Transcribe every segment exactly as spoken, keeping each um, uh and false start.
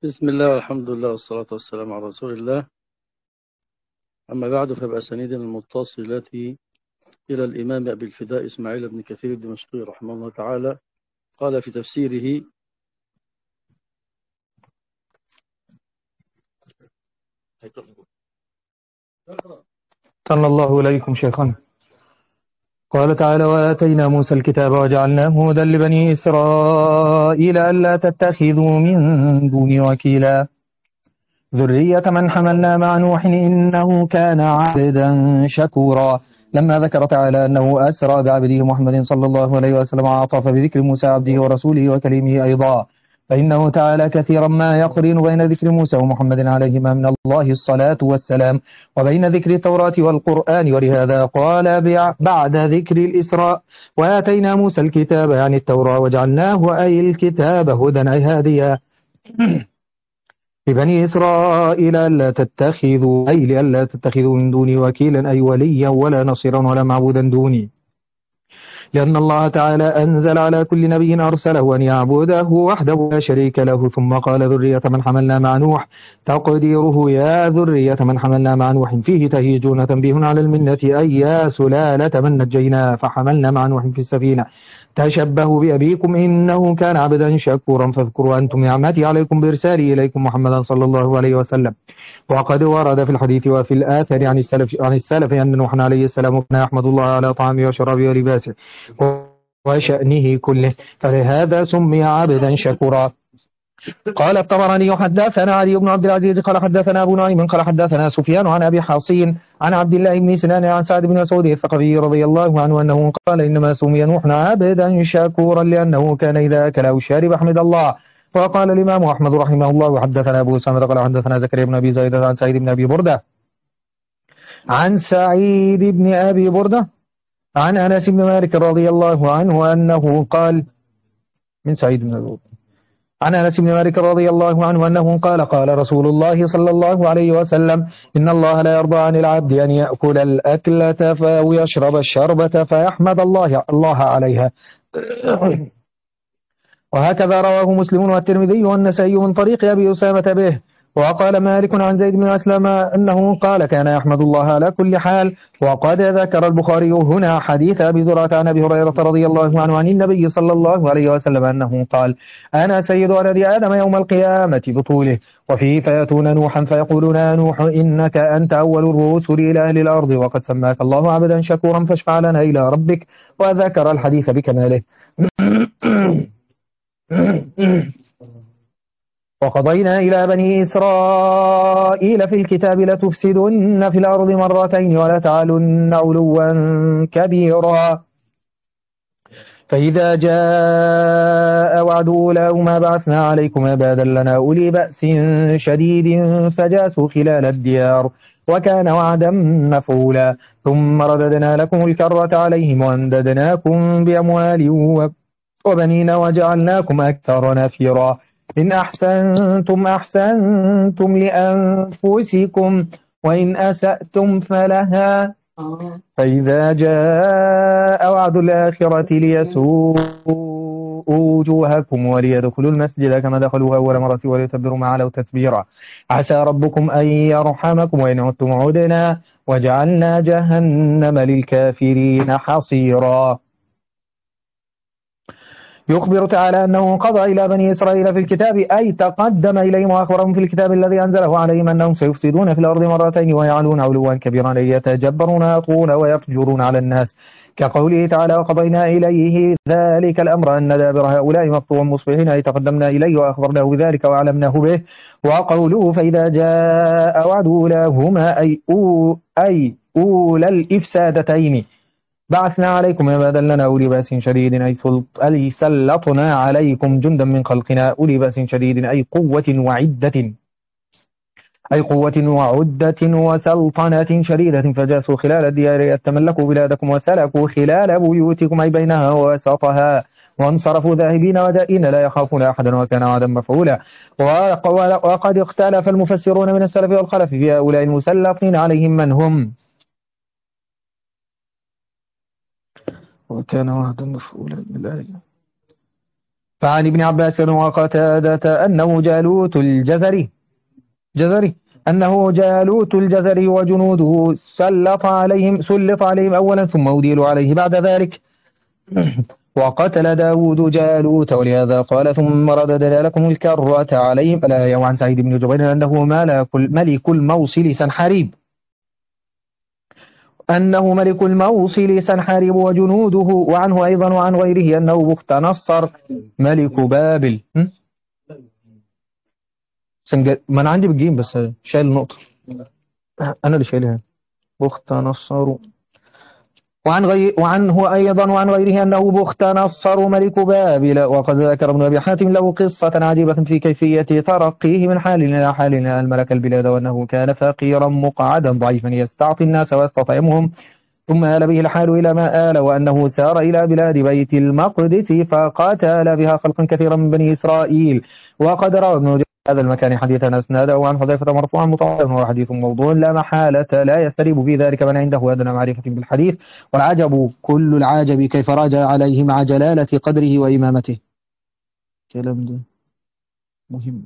بسم الله والحمد لله والصلاة والسلام على رسول الله. أما بعد، فبأسانيدنا المتصلة إلى الإمام أبي الفداء إسماعيل بن كثير الدمشقي رحمه الله تعالى قال في تفسيره: صلى الله إليكم شيخنا. قال تعالى: وآتينا موسى الكتاب وجعلناه هدى لبني إسرائيل ألا تتخذوا من دوني وكيلا ذرية من حملنا مع نوح إنه كان عبدا شكورا. لما ذكر تعالى أنه أسرى بعبده محمد صلى الله عليه وسلم عطف بذكر موسى عبده ورسوله وكليمه أيضا، فإنه تعالى كثيرا ما يقرن بين ذكر موسى ومحمد عليهما من الله الصلاة والسلام وبين ذكر التوراة والقرآن، ولهذا قال بعد ذكر الإسراء: وآتينا موسى الكتاب يعني التوراة وجعلناه أي الكتاب هدى أي هاديا لبني إسرائيل ألا تتخذوا أي لألا تتخذوا من دوني وكيلا أي وليا ولا نصيرا ولا معبودا دوني، لأن الله تعالى أنزل على كل نبي أرسله أن يعبده وحده لا شريك له. ثم قال: ذرية من حملنا مع نوح، تقديره: يا ذرية من حملنا مع نوح، فيه تهيجون تنبيه على المنة أي يا سلالة من نجينا فحملنا مع نوح في السفينة، تشبهوا بأبيكم إنه كان عبدا شكورا، فاذكروا أنتم نعمتي عليكم بإرسالي إليكم محمدا صلى الله عليه وسلم. وقد ورد في الحديث وفي الآثر عن السلف عن السلف أن نوح عليه السلام كان يحمد الله على طعامه وشرابه ولباسه وشأنه كله، فلهذا سمي عبدا شكورا. قال الطبراني: حدثنا علي بن عبد العزيز قال حدثنا أبو نعيم قال حدثنا سفيان عن أبي حصين عن عبد الله بن سنان عن سعد بن مسعود الثقفي رضي الله عنه أنه قال: إنما سمي نوح عبدا شكورا لأنه كان إذا أكل أو شرب حمد الله. وقال الإمام أحمد رحمه الله: حدثنا أبو سامر قال حدثنا زكريا بن أبي زايد عن سعيد بن أبي بردة عن سعيد بن أبي بردة عن أنس بن مالك رضي الله عنه أنه قال: من سعيد بن أبي بردة عن أنس بن مالك رضي الله عنه أنه قال: قال رسول الله صلى الله عليه وسلم: إن الله لا يرضى عن العبد أن يأكل الأكلة أو يشرب الشربة فيحمد الله الله عليها. وهكذا رواه مسلم والترمذي والنسائي من طريق أبي أسامة به. وقال مالك عن زيد بن أسلم أنه قال: كان يحمد الله على كل حال. وقد ذكر البخاري هنا حديث أبي زرعة عن أبي هريرة رضي الله عنه عن النبي صلى الله عليه وسلم أنه قال: أنا سيد ولد آدم يوم القيامة بطوله. وفيه: فيأتون نوحا فيقولون: يا نوح إنك أنت أول الرسل إلى أهل الأرض وقد سماك الله عبدا شكورا فاشفع لنا إلى ربك. وذكر الحديث بكماله. وقضينا إلى بني إسرائيل في الكتاب: لتفسدن في الأرض مرتين ولتعلن علوا كبيرا. فإذا جاء وعد أولاهما بعثنا عليكم عبادا لنا أولي بأس شديد فجاسوا خلال الديار وكان وعدا مفعولا. ثم رددنا لكم الكرة عليهم وأمددناكم بأموال وبنين وجعلناكم أكثر نفيرا. إن أحسنتم أحسنتم لأنفسكم وإن أسأتم فلها. فإذا جاء وعد الآخرة ليسوءوا وجوهكم وليدخلوا المسجد كما دخلوه أول مرة وليتبروا ما علوا تتبيرا. عسى ربكم أن يرحمكم وإن عدتم عدنا وجعلنا جهنم للكافرين حصيرا. يخبر تعالى أنه قضى إلى بني إسرائيل في الكتاب أي تقدم إليهم وأخبرهم في الكتاب الذي أنزله عليهم أنهم سيفسدون في الأرض مرتين ويعلون علوا كبيرا أي يتجبرون يطغون ويفجرون على الناس، كقوله تعالى: وقضينا إليه ذلك الأمر أن دابر هؤلاء مقطوع مصبحين أي تقدمنا إليه وأخبرناه بذلك وعلمناه به. وقوله: فإذا جاء وعد أولاهما أي أو أي أولى الإفسادتين بعثنا عليكم عبادا لنا أولي بأس شديد أي سلطنا عليكم جندا من خلقنا أولي بأس شديد أي قوة وعدة أي قوة وعدة وسلطنة شديدة فجاسوا خلال الديار يتملكوا بلادكم وسلكوا خلال بيوتكم أي بينها ووسطها وانصرفوا ذاهبين وجائين لا يخافون أحدا وكان وعدا مفعولا. وقد اختلف المفسرون من السلف والخلف في هؤلاء المسلطين عليهم من هم. وكان وعدا مفعولا الآية. فعن ابن عباس وقتادة أنه جالوت الجزري جزري أنه جالوت الجزري وجنوده سلط عليهم سلط عليهم أولا ثم أديلوا عليه بعد ذلك وقتل داود جالوت ولهذا قال ثم رددنا لكم الكرة عليهم الآية. وعن سعيد بن جبير أنه ملك ملك الموصل سنحريب أنه ملك الموصل سنحريب وجنوده. وعنه أيضا وعن غيره أنه بخت نصر ملك بابل. ما أنا عندي بالجيم بس شايل النقطة، أنا اللي شايلها. بخت نصر. وعن غير وعنه أيضا وعن غيره أنه بخت نصر ملك بابل. وقد ذكر ابن أبي حاتم له قصة عجيبة في كيفية ترقيه من حال إلى حال إلى ملك البلاد، وأنه كان فقيرا مقعدا ضعيفا يستعطي الناس ويستطعمهم، ثم آل به الحال إلى ما آل، وأنه سار إلى بلاد بيت المقدس فقاتل بها خلقا كثيرا من بني إسرائيل. وقد روى ابن جرير هذا المكان حديثا أسناده عن حذيفة مرفوعا مطلقا وهو حديث موضوع لا محالة لا يستريب في ذلك من عنده أدنى معرفة بالحديث. والعجب كل العجب كيف راجع عليه مع جلالة قدره وإمامته. كلام ده مهم.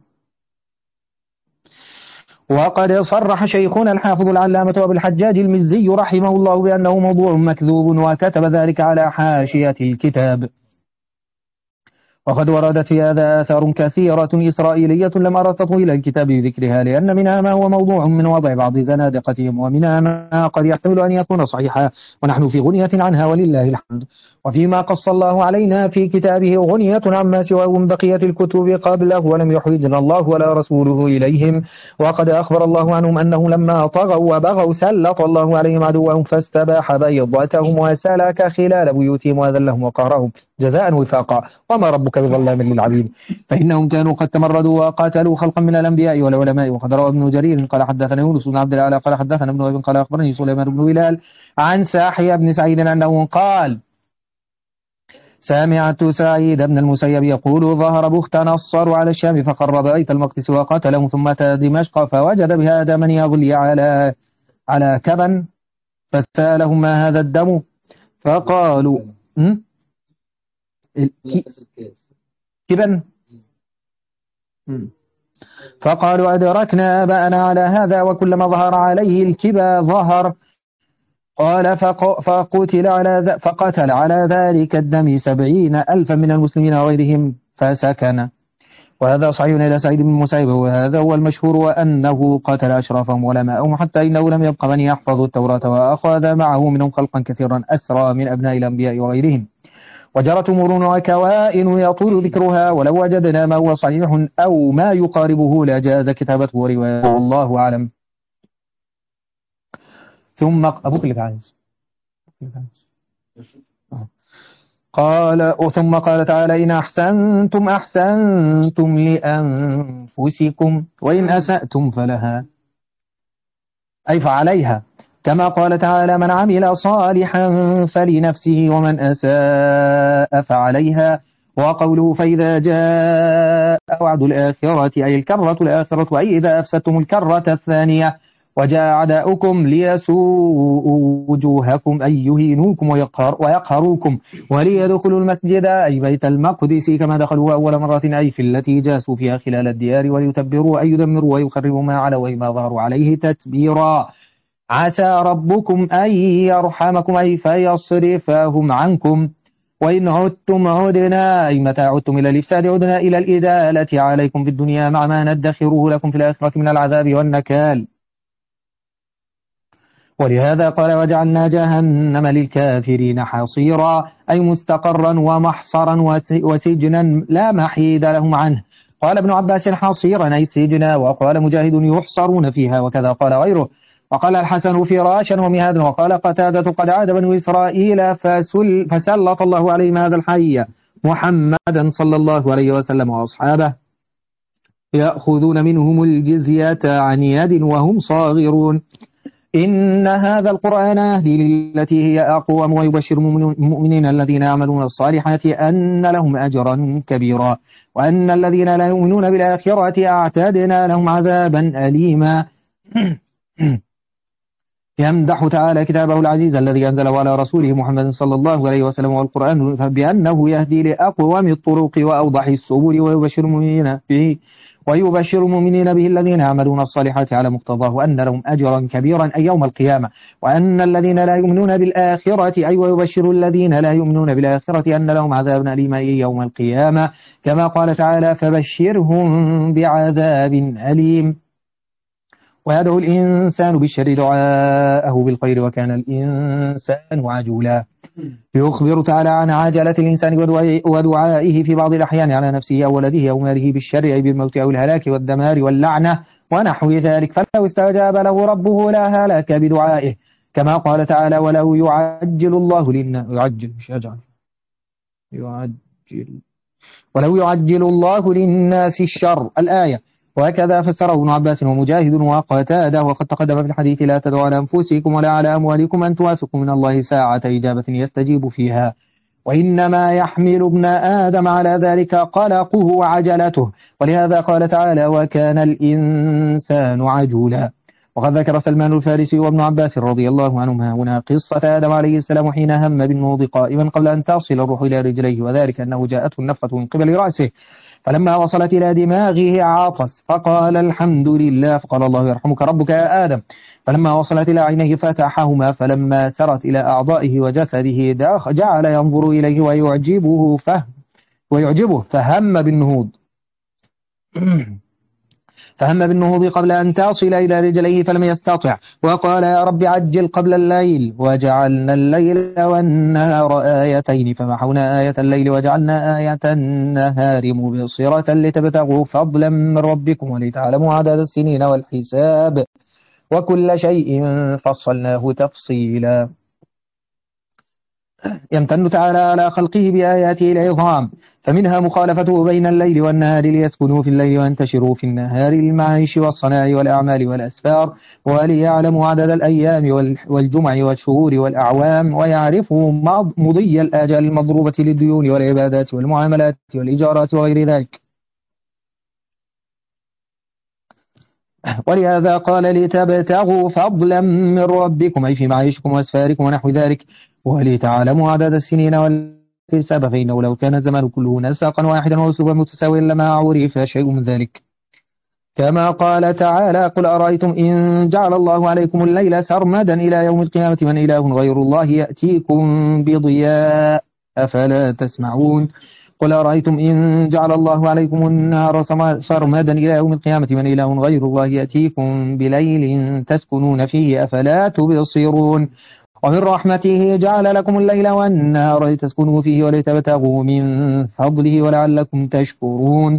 وقد صرح شيخنا الحافظ العلامة أبو الحجاج المزي رحمه الله بأنه موضوع مكذوب، وكتب ذلك على حاشية الكتاب. وقد وردت في هذا آثار كثيرة إسرائيلية لم أرى تطويل الكتاب بذكرها، لأن منها ما هو موضوع من وضع بعض زنادقتهم، ومنها ما قد يحتمل أن يكون صحيحا، ونحن في غنية عنها ولله الحمد. وفيما قص الله علينا في كتابه غنية عما سواه من بقية الكتب قبله، ولم يحوجنا الله ولا رسوله إليهم. وقد أخبر الله عنهم أنه لما طغوا وبغوا سلط الله عليهم عدوهم فاستباح بيضتهم وسلك خلال بيوتهم وأذلهم وقهرهم جزاء وفاقا، وما ربك بظلام للعبيد، فإنهم كانوا قد تمردوا وقاتلوا خلقا من الأنبياء والعلماء. وقد روى ابن جرير قال حدثنا يونس بن عبد الأعلى قال حدثنا ابن أبي قال أخبرني سليمان بن هلال عن ساحي بن سعيد أنه قال سمعت سعيد بن المسيب يقول ظهر بخت نصر على الشام فخرب بيت المقدس وقتلهم، ثم أتى دمشق فوجد بها دما يغلي على على كبن، فسألهم ما هذا الدم فقالوا كبن، فقالوا أدركنا آباءنا على هذا وكلما ظهر عليه الكبا ظهر. قال فقتل على فقتل على ذلك الدم سبعين ألفا من المسلمين وغيرهم فسكن. وهذا صحيح إلى سعيد بن المسيب، وهذا هو المشهور، وأنه قتل أشرافهم ولماءهم حتى إنه لم يبق من يحفظ التوراة، وأخذ معه منهم خلقا كثيرا أسرى من أبناء الأنبياء وغيرهم. وجرت أمور وكوائن يطول ذكرها، ولو وجدنا ما هو صحيح أو ما يقاربه لجاز كتابته وروايته، والله أعلم. ثم أبوك اللي عايز قال ثم قال تعالى إن أحسنتم أحسنتم لأنفسكم وإن أسأتم فلها، أي فعليها، كما قال تعالى من عمل صالحا فلنفسه ومن أساء فعليها. وقوله فإذا جاء وعد الآخرة أي الكرة الآخرة، أي إذا أفسدتم الكرة الثانية وجاء أعداؤكم ليسوءوا وجوهكم أي يهينوكم ويقهر ويقهروكم وليدخلوا المسجد أي بيت المقدس كما دخلوا أول مرة أي في التي جاسوا فيها خلال الديار، وليتبروا أي يدمروا ويخربوا ما علوا وما ظهروا عليه تتبيرا. عسى ربكم أن يرحمكم أي فيصرفهم عنكم، وإن عدتم عدنا أي متى عدتم إلى الإفساد عدنا إلى الإدالة عليكم في الدنيا مع ما ندخره لكم في الآخرة من العذاب والنكال. ولهذا قال وجعلنا جهنم للكافرين حصيرا أي مستقرا ومحصرا وسجنا لا محيد لهم عنه. قال ابن عباس حصيرا أي سجنا، وقال مجاهد يحصرون فيها، وكذا قال غيره. وقال الحسن فراشا ومهادا. وقال قتادة قد عاد بنو إسرائيل فسل فسلط الله عليهم هذا الحي محمدا صلى الله عليه وسلم وأصحابه يأخذون منهم الجزية عن يد وهم صاغرون. إن هذا القرآن يهدي للتي هي أقوم ويبشر المؤمنين الذين يعملون الصالحات أن لهم أجرا كبيرا، وأن الذين لا يؤمنون بالآخرة أعتدنا لهم عذابا أليما. يمدح تعالى كتابه العزيز الذي أنزله على رسوله محمد صلى الله عليه وسلم والقرآن بأنه يهدي لأقوم الطرق وأوضح السبل ويبشر المؤمنين به ويبشر المؤمنين به الذين يعملون الصالحات على مقتضاه وأن لهم أجرا كبيرا أي يوم القيامة وأن الذين لا يؤمنون بالآخرة أي ويبشر الذين لا يؤمنون بالآخرة أن لهم عذابا أليما يوم القيامة كما قال تعالى فبشرهم بعذاب أليم ويدعو الإنسان بالشر دعاءه بالخير وكان الإنسان عجولا يخبر تعالى عن عجلة الإنسان ودعائه في بعض الأحيان على نفسه أو ولده أو ماله بالشر أي بالموت أو الهلاك والدمار واللعنة ونحو ذلك فلو استجاب له ربه لا هلك بدعائه كما قال تعالى ولو يعجل الله للناس يعجل مش يجعل يعجل ولو يعجل الله للناس الشر الآية وهكذا فسره ابن عباس ومجاهد وقتاده وقد تقدم في الحديث لا تدعوا على أنفسكم ولا على أموالكم أن توافقوا من الله ساعة إجابة يستجيب فيها وإنما يحمل ابن آدم على ذلك قلقه وعجلته ولهذا قال تعالى وكان الإنسان عجولا وقد ذكر سلمان الفارسي وابن عباس رضي الله عنهما هنا قصة آدم عليه السلام حين هم بالنهوض قائما قبل أن تصل الروح إلى رجليه وذلك أنه جاءته النفخة من قبل رأسه فلما وصلت إلى دماغه عاطس فقال الحمد لله فقال الله يرحمك ربك يا آدم فلما وصلت إلى عينيه فتحهما فلما سرت إلى أعضائه وجسده جعل ينظر إليه ويعجبه فهم ويعجبه فهم بالنهوض فهم بالنهوض قبل أن تصل إلى رجليه فلم يستطع وقال يا رب عجل قبل الليل وجعلنا الليل والنهار آيتين فمحونا آية الليل وجعلنا آية النهار مبصرة لتبتغوا فضلا من ربكم ولتعلموا عدد السنين والحساب وكل شيء فصلناه تفصيلا يمتن تعالى على خلقه بآياته العظام فمنها مخالفته بين الليل والنهار ليسكنوا في الليل وينتشروا في النهار للمعيش والصناع والأعمال والأسفار وليعلموا عدد الأيام والجمع والشهور والأعوام ويعرفوا مضي الآجال المضروبة للديون والعبادات والمعاملات والإيجارات وغير ذلك ولهذا قال لتبتغوا فضلا من ربكم أي في معيشكم وأسفاركم ونحو ذلك ولتعلموا عدد السنين والحساب فإنه لو كان الزمان كله نسقا واحدا وأسلوبا متساويا لما عرف شيء من ذلك كما قال تعالى قل أرأيتم إن جعل الله عليكم الليل سرمدا إلى يوم القيامة من إله غير الله يأتيكم بضياء أفلا تسمعون قل أرأيتم إن جعل الله عليكم النهار سرمدا إلى يوم القيامة من إله غير الله يأتيكم بليل تسكنون فيه أفلا تبصرون ومن رحمته جعل لكم الليل والنهار لتسكنوا فيه ولتبتغوا من فضله ولعلكم تشكرون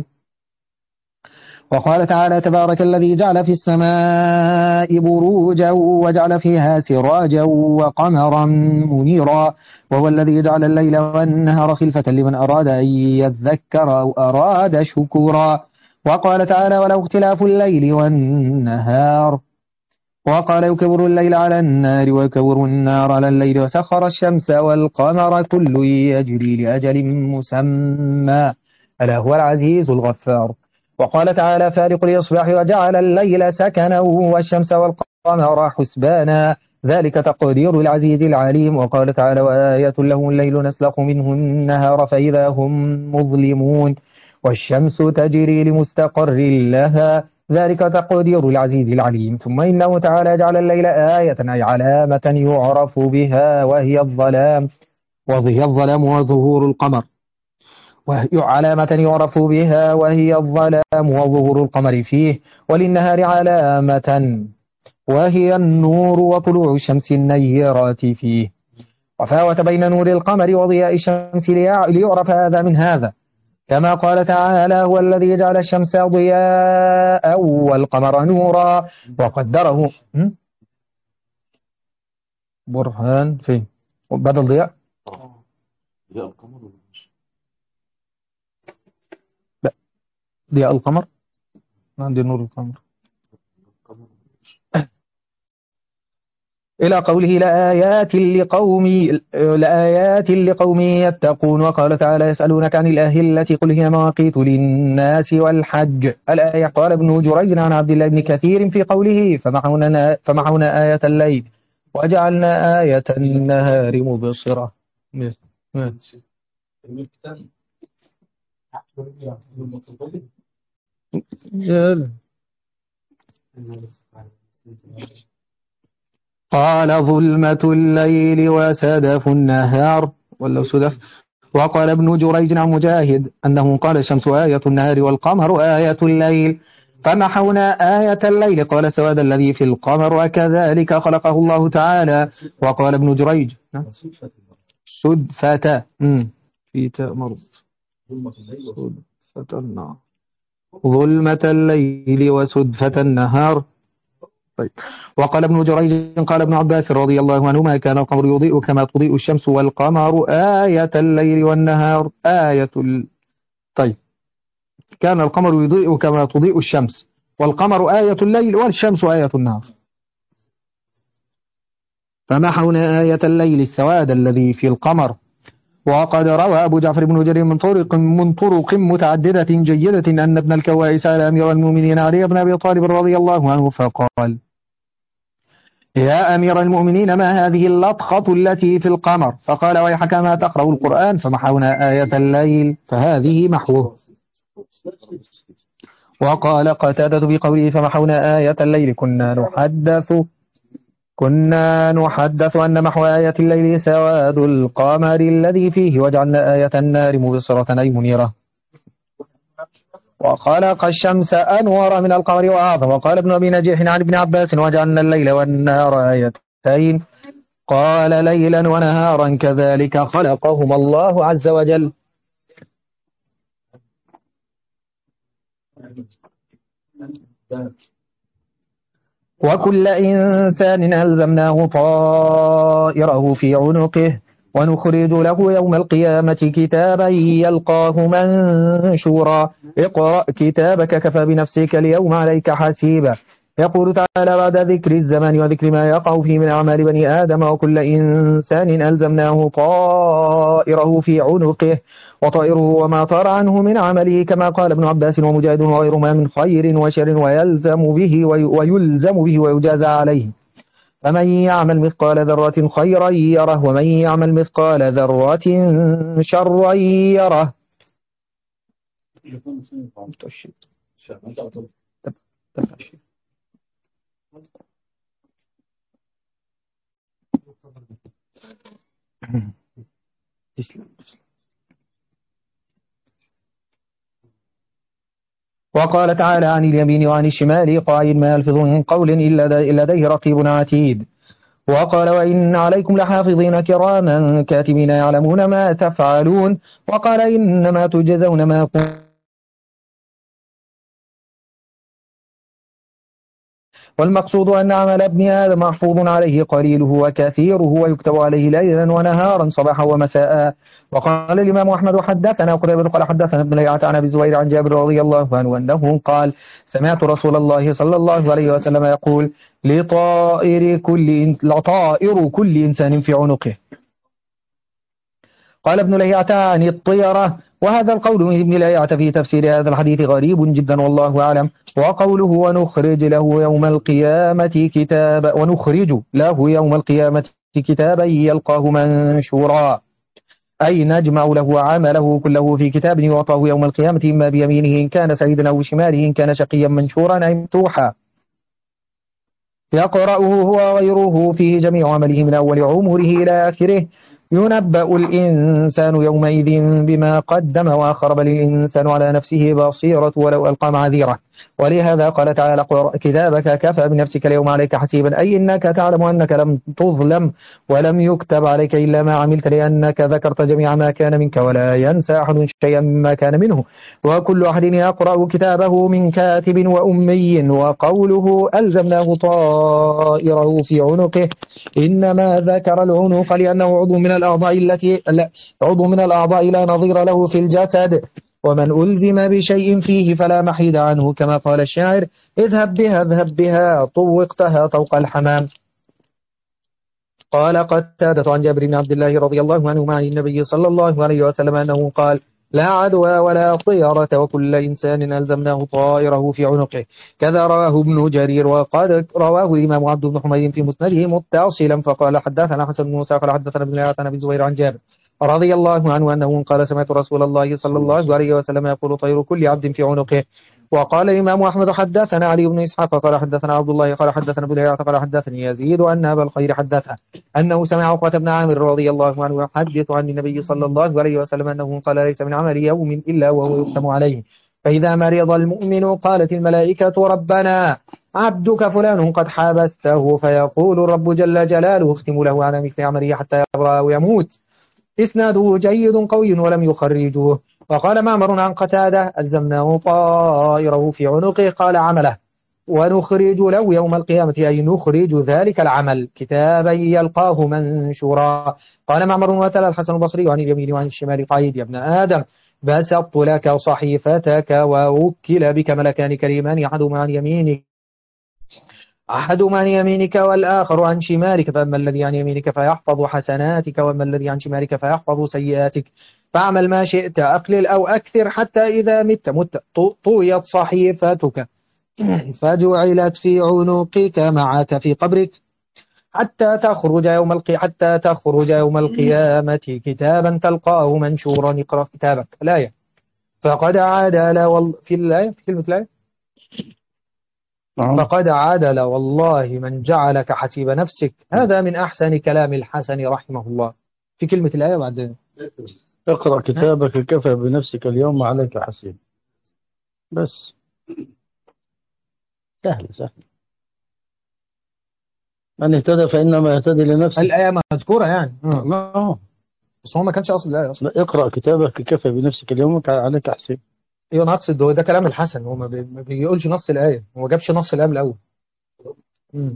وقال تعالى تبارك الذي جعل في السماء بروجا وجعل فيها سراجا وقمرا منيرا وهو الذي جعل الليل والنهار خلفة لمن أراد أن يذكر أو أراد شكورا وقال تعالى ولو اختلاف الليل والنهار وقال يكبر الليل على النار ويكبر النار على الليل وسخر الشمس والقمر كل يجري لأجل مسمى ألا هو العزيز الغفار وقال تعالى فارق الإصباح وجعل الليل سكنا والشمس والقمر حسبانا ذلك تقدير العزيز العليم وقال تعالى وآية لهم الليل نسلخ منه النهار فإذا هم مظلمون والشمس تجري لمستقر لها ذلك تقدير العزيز العليم ثم إنه تعالى جعل الليل آية أي علامة يعرف بها وهي الظلام وهي الظلام وظهور القمر وهي علامة يعرف بها وهي الظلام وظهور القمر فيه وللنهار علامة وهي النور وطلوع الشمس النيرات فيه وفاوت بين نور القمر وضياء الشمس ليعرف هذا من هذا كما قال تعالى هو الذي جعل الشمس ضياء والقمر نورا وقدره برهان فين بدل ضياء ضياء القمر لا ضياء القمر عندي نور القمر إلى قوله لآيات لقوم لآيات لقوم يتقون وقال تعالى يسألونك عن الأهلة قل هي مواقيت للناس والحج الآية قال ابن جريج عن عبد الله بن كثير في قوله فمحونا, فمحونا آية الليل وجعلنا آية النهار مبصرة. قال ظلمة الليل وسدف النهار ولا سدف. وقال ابن جريج عن مجاهد أنه قال الشمس آية النهار والقمر آية الليل فمحونا آية الليل قال سواد الذي في القمر وكذلك خلقه الله تعالى. وقال ابن جريج سدفة في تاء مربوط سدفة النهار ظلمة الليل وسدفة النهار. طيب. وقال ابن جريج قال ابن عباس رضي الله عنهما كان القمر يضيء كما تضيء الشمس والقمر آية الليل والنهار آية ال... طيب كان القمر يضيء كما تضيء الشمس والقمر آية الليل والشمس آية النهار فمحونا آية الليل السواد الذي في القمر. وقد روى أبو جعفر بن جرير من طرق من طرق متعددة جيدة أن ابن الكوائس على أمير المؤمنين علي بن أبي طالب رضي الله عنه فقال يا أمير المؤمنين ما هذه اللطخة التي في القمر فقال ويحك ما تقرأ القرآن فمحونا آية الليل فهذه محوه. وقال قتادة بقوله فمحونا آية الليل كنا نحدث كنا نحدث أن محو آية الليل سواد القمر الذي فيه وجعلنا آية النار مبصرة أي منيرة. وخلق الشمس أنور من القمر وأعظم. وقال ابن أبي نجيح عن ابن عباس وجعلنا الليل والنهار آيتين قال ليلا ونهارا كذلك خلقهما الله عز وجل. وكل إنسان ألزمناه طائره في عنقه ونخرج له يوم القيامة كتابا يلقاه منشورا اقرأ كتابك كفى بنفسك اليوم عليك حسيبا. يقول تعالى بعد ذكر الزمان وذكر ما يقع فيه من أعمال بني آدم وكل إنسان ألزمناه طائره في عنقه وطائره وما طار عنه من عمله كما قال ابن عباس ومجاهد وغيرهما من خير وشر ويلزم به ويلزم به ويجازى عليه. فمن يعمل مثقال ذرة خيرا يره ومن يعمل مثقال ذرة شرا يره. وقال تعالى عن اليمين وعن الشمال قاعد ما يلفظ من قول إلا لديه رقيب عتيد. وقال وإن عليكم لحافظين كراما كاتبين يعلمون ما تفعلون. وقال إنما تجزون ما كنتم والمقصود أن عمل ابن آدم محفوظ عليه قليله وكثيره ويكتب عليه ليلا ونهارا صباحا ومساء. وقال الإمام أحمد حدثنا قتيبة قال حدثنا ابن ليعة عن أبي الزبير عن جابر رضي الله عنه أنه قال سمعت رسول الله صلى الله عليه وسلم يقول لطائر كل لطائر كل إنسان في عنقه. قال ابن ليعة عن الطيرة. وهذا القول من ابن ليعة في تفسير هذا الحديث غريب جدا والله أعلم. وقوله ونخرج له يوم القيامة كتابا ونخرج له يوم القيامة كتابا يلقاه منشورا أي نجمع له عمله كله في كتاب يعطاه يوم القيامة إما بيمينه إن كان سعيدا أو شماله إن كان شقيا منشورا أي مفتوحا يقرأه هو وغيره فيه جميع عمله من أول عمره إلى آخره. ينبأ الإنسان يومئذ بما قدم وأخر بل الإنسان على نفسه بصيرة ولو ألقى معاذيره. ولهذا قال تعالى اقرأ كتابك كفى بنفسك اليوم عليك حسيبا أي إنك تعلم أنك لم تظلم ولم يكتب عليك إلا ما عملت لأنك ذكرت جميع ما كان منك ولا ينسى أحد شيئا مما كان منه وكل أحد يقرأ كتابه من كاتب وأمي. وقوله ألزمناه طائره في عنقه إنما ذكر العنق لأنه عضو من الأعضاء التي لا عضو من الأعضاء لا نظير له في الجسد ومن ألزم بشيء فيه فلا محيد عنه كما قال الشاعر اذهب بها اذهب بها طوقتها طوق الحمام. قال قتادة عن جابر بن عبد الله رضي الله عنه عن النبي صلى الله عليه وسلم أنه قال لا عدوى ولا طيرة وكل إنسان ألزمناه طائره في عنقه. كذا رواه ابن جرير. وقد رواه الإمام عبد بن حميد في مسنده متصلا فقال حدثنا حسن بن موسى قال حدثنا ابن لهيعة عن أبي الزبير عن جابر رضي الله عنه أنه قال سمعت رسول الله صلى الله عليه وسلم يقول طير كل عبد في عنقه. وقال الإمام أحمد حدثنا علي بن إسحاق قال حدثنا عبد الله قال حدثنا ابن لهيعة قال حدثني يزيد أن أبا الخير حدثه أنه سمع عقبة بن عامر رضي الله عنه يحدث عن النبي صلى الله عليه وسلم أنه قال ليس من عمل يوم إلا وهو يختم عليه فإذا مرض المؤمن قالت الملائكة ربنا عبدك فلان قد حبسته فيقول الرب جل جلاله اختم له على مثل عمله حتى يبرأ ويموت. إسناده جيد قوي ولم يخرجوه. وقال معمر عن قتادة ألزمناه طائره في عنقه قال عمله ونخرج له يوم القيامة أي نخرج ذلك العمل كتابا يلقاه منشورا. قال معمر وتلا الحسن البصري عن اليمين وعن الشمال قايد يا ابن آدم بسطت لك صحيفتك ووكل بك ملكان كريمان أحدهما عن يمينك أحدهما عن يمينك والآخر عن شمالك فأما الذي عن يمينك فيحفظ حسناتك وأما الذي عن شمالك فيحفظ سيئاتك فاعمل ما شئت أقلل أو أكثر حتى إذا مت مت طويت صحيفتك فجعلت في عنقك معك في قبرك حتى تخرج يوم القي حتى تخرج يوم القيامة كتابا تلقاه منشورا اقرأ كتابك الآية. فقد عادل وال... في الآية في كلمة الآية نعم. فقد عادل والله من جعلك حسيب نفسك. هذا من أحسن كلام الحسن رحمه الله. في كلمة الآية بعد اقرأ كتابك كفى بنفسك اليوم عليك حسيب. بس سهل سهل. من اهتدى فإنما يهتدي لنفسه. الآية مذكورة يعني نعم. بس هو ما كانش أصل الآية أصلا. لا، اقرأ كتابك كفى بنفسك اليوم عليك حسيب. ايوه نص ده, ده كلام الحسن. هو ما, بي... ما بيقولش نص الآية. هو ما جابش نص الآية من الأول. مم.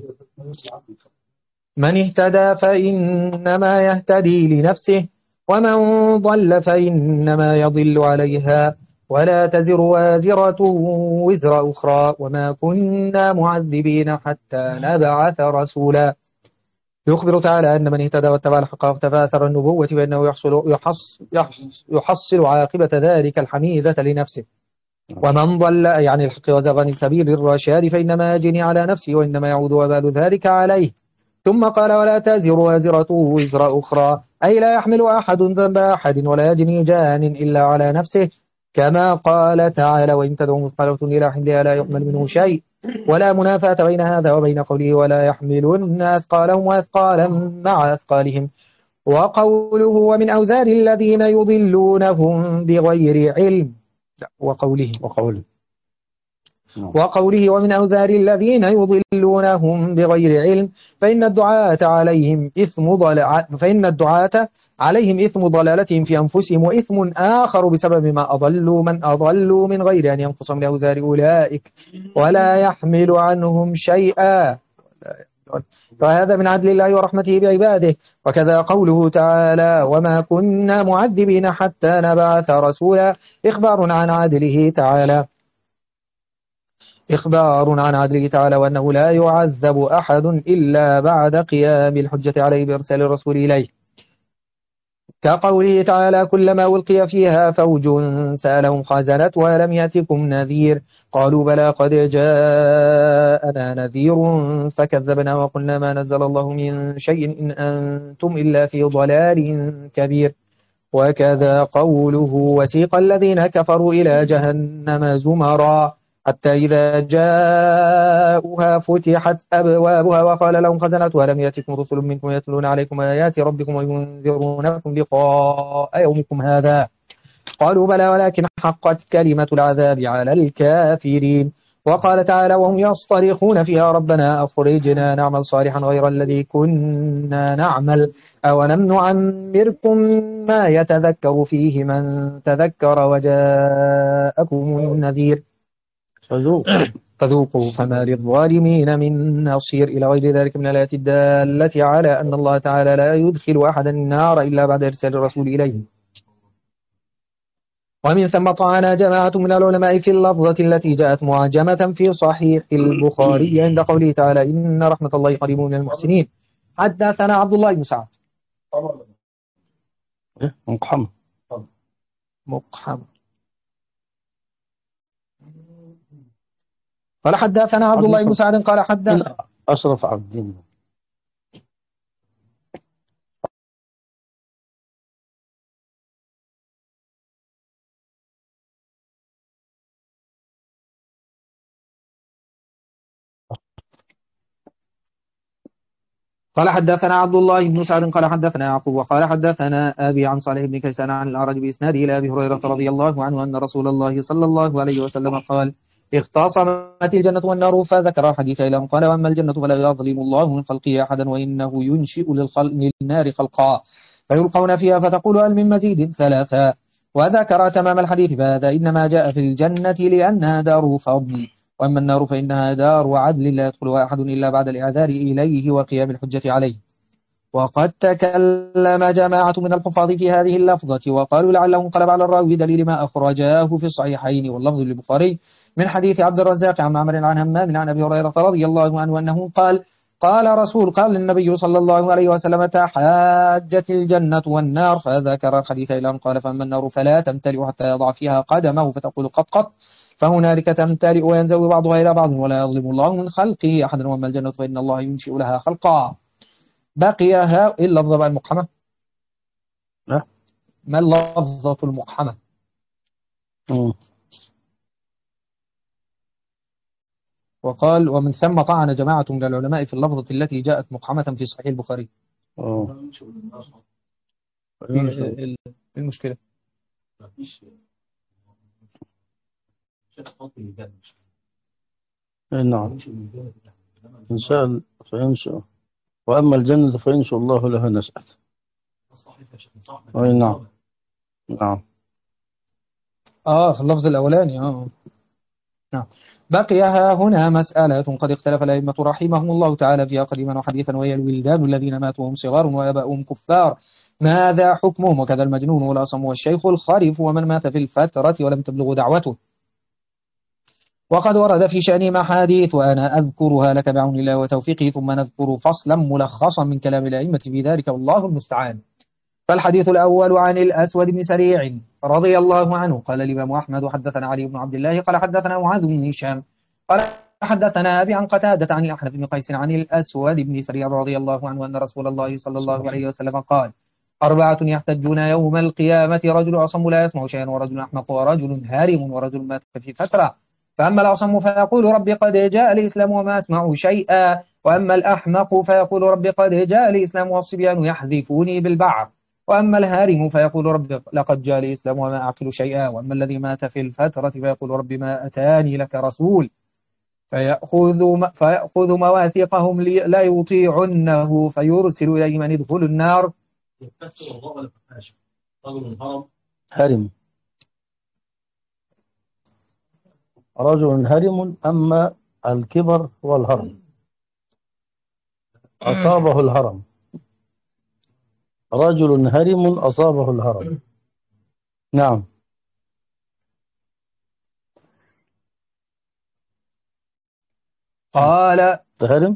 من اهتدى فإنما يهتدي لنفسه ومن ضل فإنما يضل عليها ولا تزر وازرة وزر أخرى وما كنا معذبين حتى نبعث رسولا. يخبر تعالى أن من اهتدى واتبع الحق واقتفى أثر النبوة فإنه يحصل, يحص يحص يحصل عاقبة ذلك الحميدة لنفسه. ومن ضل يعني الحق وزغ عن سبيل الرشاد فإنما يجني على نفسه وإنما يعود وبال ذلك عليه. ثم قال ولا تزر وازرة وزر أخرى أي لا يحمل أحد ذنب أحد ولا يجني جان إلا على نفسه كما قال تعالى وإن تدعو مثقلة إلى حملها لا يحمل منه شيء. ولا منافاة بين هذا وبين قوله ولا يحملن أثقالهم وأثقالا مع أثقالهم. وقوله ومن أوزار الذين يضلونهم بغير علم وقوله وقوله وقوله ومن أوزار الذين يضلونهم بغير علم فإن الدعاة عليهم إثم ضلع فإن الدعاة عليهم إثم ضلالتهم في أنفسهم وإثم آخر بسبب ما أضلوا من أضلوا من غير أن ينقص من أوزار أولئك ولا يحمل عنهم شيئا. فهذا من عدل الله ورحمته بعباده. وكذا قوله تعالى وما كنا معذبين حتى نبعث رسولا إخبار عن عدله تعالى إخبار عن عدله تعالى وأنه لا يعذب أحد إلا بعد قيام الحجة عليه بإرسال الرسول إليه. كقوله تعالى كلما ألقي فيها فوج سألهم خزنتها لم يأتكم نذير قالوا بلى قد جاءنا نذير فكذبنا وقلنا ما نزل الله من شيء إن أنتم إلا في ضلال كبير. وكذا قوله وسيق الذين كفروا إلى جهنم زمرا حتى إذا جاءوها فتحت أبوابها وقال لهم خزنتها لم يأتكم رسل منكم يتلون عليكم آيات ربكم وينذرونكم لقاء يومكم هذا قالوا بلى ولكن حقت كلمة العذاب على الكافرين. وقال تعالى وهم يصطرخون فيها ربنا أخرجنا نعمل صالحا غير الذي كنا نعمل أولم نعمركم ما يتذكر فيه من تذكر وجاءكم النذير فذوقوا فما للظالمين من نصير إلى غير ذلك من الآيات الدالة على أن الله تعالى لا يدخل أحدا النار إلا بعد إرسال الرسول إليه. ومن ثم طعن جماعة من العلماء في اللفظة التي جاءت معجمة في صحيح البخاري عند قوله تعالى إن رحمة الله قريب من المحسنين. حدثنا عبد الله بن سعد مقحم مقحمة. قال حدثنا عبد الله بن سعد قال حدثنا أشرف عبدين. قال حدثنا عبد الله بن سعد قال حدثنا يعقوب وقال حدثنا أبي عن صالح بن كيسان عن الأعرج بإسناده إلى أبي هريرة رضي الله عنه أن رسول الله صلى الله عليه وسلم قال اختصمت الجنة والنار فذكر الحديث إلى قال وأما الجنة فلا يظلم الله من خلقه أحدا وإنه ينشئ للخلق للنار خلقا فيلقون فيها فتقول هل من مزيد ثلاثا وذكر تمام الحديث فهذا إنما جاء في الجنة لأنها دار فضل وأما النار فإنها دار عدل لا يدخلها أحد إلا بعد الإعذار إليه وقيام الحجة عليه. وقد تكلم جماعة من الحفاظ في هذه اللفظة وقالوا لعله انقلب على الراوي دليل ما أخرجاه في الصحيحين واللفظ للبخاري من حديث عبد الرزاق عن معمر عن همام عن أبي هريرة رضي الله عنه أنه قال قال رسول قال النبي صلى الله عليه وسلم تحاجت الجنة والنار فذكر الحديث إلى أن قال فأما النار فلا تمتلئ حتى يضع فيها قدمه فتقول قط قط فهنالك تمتلئ وينزوي بعضها إلى بعض ولا يظلم الله من خلقه أحدا وأما الجنة فإن الله ينشئ لها خلقا. بقيها إيه اللفظة بقى المقحمة؟ لا ما اللفظة المقحمة؟ مم. وقال ومن ثم طعن جماعة من العلماء في اللفظة التي جاءت مقحمة في صحيح البخاري. اه إيه المشكلة؟ نعم إن شاء فينشأ وأما الجنة فينشأ الله لها نشأة. أي نعم نعم آه في اللفظ الأولاني آه نعم. بقيها هنا مسألة قد اختلف الأئمة رحمهم الله تعالى فيها قديما وحديثا وهي الولدان الذين ماتوا وهم صغار وآباؤهم كفار ماذا حكمهم وكذا المجنون والأصم والشيخ الخريف ومن مات في الفترة ولم تبلغ دعوته. وقد ورد في شأن محاديث وأنا أذكرها لك بعون الله وتوفيقه ثم نذكر فصلا ملخصا من كلام الأئمة في ذلك والله المستعان. فالحديث الأول عن الأسود بن سريع رضي الله عنه قال الإمام أحمد حدثنا علي بن عبد الله قال حدثنا معاذ بن هشام قال حدثنا أبي عن قتادة عن الأحنف بن قيس عن الأسود بن سريع رضي الله عنه أن رسول الله صلى الله عليه وسلم قال أربعة يحتجون يوم القيامة رجل أصم لا يسمع شيئا ورجل أحمق ورجل هارم ورجل مات في فترة فأما الأصم فيقول رب قد جاء الإسلام وما أسمع شيئا وأما الأحمق فيقول رب قد جاء الإسلام والصبيان يحذفوني بالبعر وأما الهارم فيقول رب لقد جاء الإسلام وما أعقل شيئا وأما الذي مات في الفترة فيقول رب ما أتاني لك رسول فيأخذ, فيأخذ مواثيقهم لا يطيعنه فيرسل إليه من يدخل النار. هرم رجل هرم أما الكبر والهرم أصابه الهرم رجل هرم أصابه الهرم. نعم قال هرم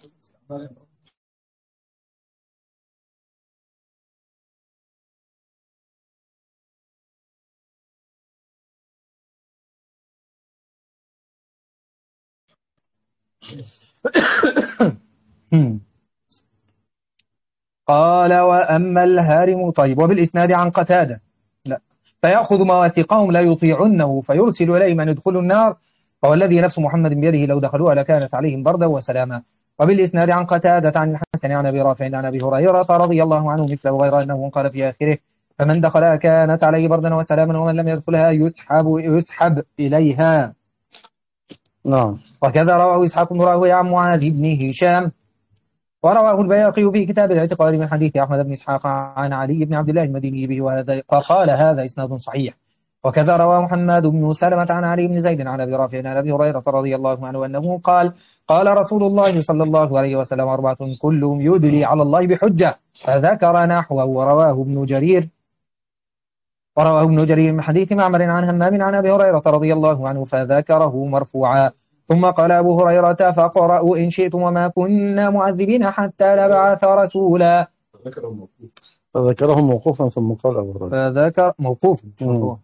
قال وأما الهارم طيب وبالإسناد عن قتادة لا فيأخذ مواثيقهم لا يطيعنه فيرسل إليه من يدخل النار فهو الذي نفس محمد بيده لو دخلوها لكانت عليهم بردا وسلاما. وبالإسناد عن قتادة عن الحسن عن أبي رافع عن أبي هريرة رضي الله عنه مثله غير أنه قال في آخره فمن دخلها كانت عليه بردا وسلاما ومن لم يدخلها يسحب يسحب إليها. نعم وكذا رواه إسحاق بن راهويه عن معاذ بن هشام ورواه البياقي في كتاب الاعتقاد من حديث أحمد بن إسحاق عن علي بن عبد الله المديني به وهذا قال هذا إسناد صحيح. وكذا رواه محمد بن سلمة عن علي بن زيد عن أبي رافع عن أبي هريرة رضي الله عنه أنه قال قال رسول الله صلى الله عليه وسلم أربعة كلهم يدلي على الله بحجة فذكر نحوه ورواه ابن جرير ورواه ابن جرير من حديث معمر عن همام عن أبي هريرة رضي الله عنه فذكره مرفوعا. ثم قال أبو هريرة فاقرأوا إن شئتم وما كنا معذبين حتى نبعث رسولا. فذكره موقوفا ثم قال أبو هريرة. فذكر موقوف مش مم. مرفوع.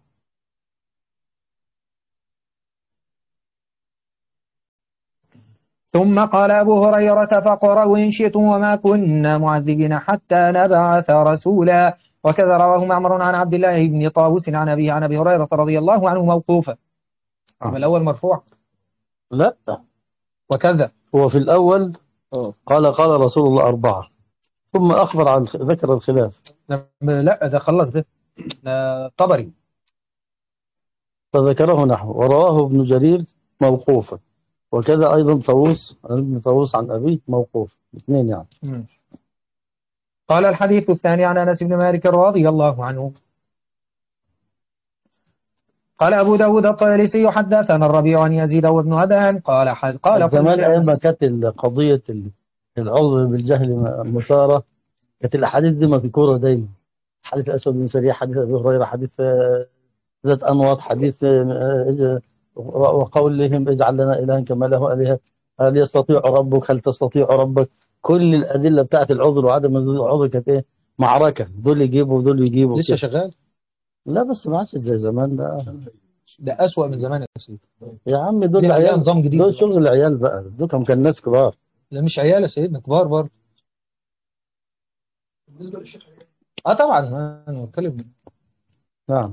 ثم قال أبو هريرة فقرأوا إن شئتم وما كنا معذبين حتى نبعث رسولا. وكذا رواه معمر عن عبد الله بن طاووس عن أبيه عن أبي هريرة رضي الله عنه موقوفا. آه. الأول مرفوع. لا، وكذا هو في الأول قال قال رسول الله أربعة، ثم أخبر عن ذكر الخلاف. لا ده خلص ده, ده طبري. فذكره نحو، ورواه ابن جرير موقوفا، وكذا أيضا طاووس عن ابن طاووس عن أبيه موقوف، اثنين يعني. م. قال الحديث الثاني عن أنس بن مالك رضي الله عنه قال أبو داود الطيالسي حدثنا الربيع عن يزيد وابن أبان قال حد قال زمان أيام ما لأنس كانت قضية العذر بالجهل مثارة، كانت الأحاديث دي مذكورة دايما. حديث أسود بن سريع، حديث أبي هريرة، حديث آه، ذات أنواط، حديث آه، آه، وقولهم اجعل لنا إلها كما له آلهة، هل يستطيع ربك، هل تستطيع ربك. كل الأدلة بتاعت العذر وعدم العذر كانت إيه؟ معركة، دول يجيبوا ودول يجيبوا لسه كده. شغال. لا بس ما عادش زي زمان ده. ده أسوأ من زمان يا سيدي. يا عم دول ليه عليها العيال، نظام جديد دول دلوقتي. شغل العيال بقى، دول كانوا كان ناس كبار. لا مش عيال يا سيدنا، كبار برضه. اه طبعا انا بتكلم. نعم.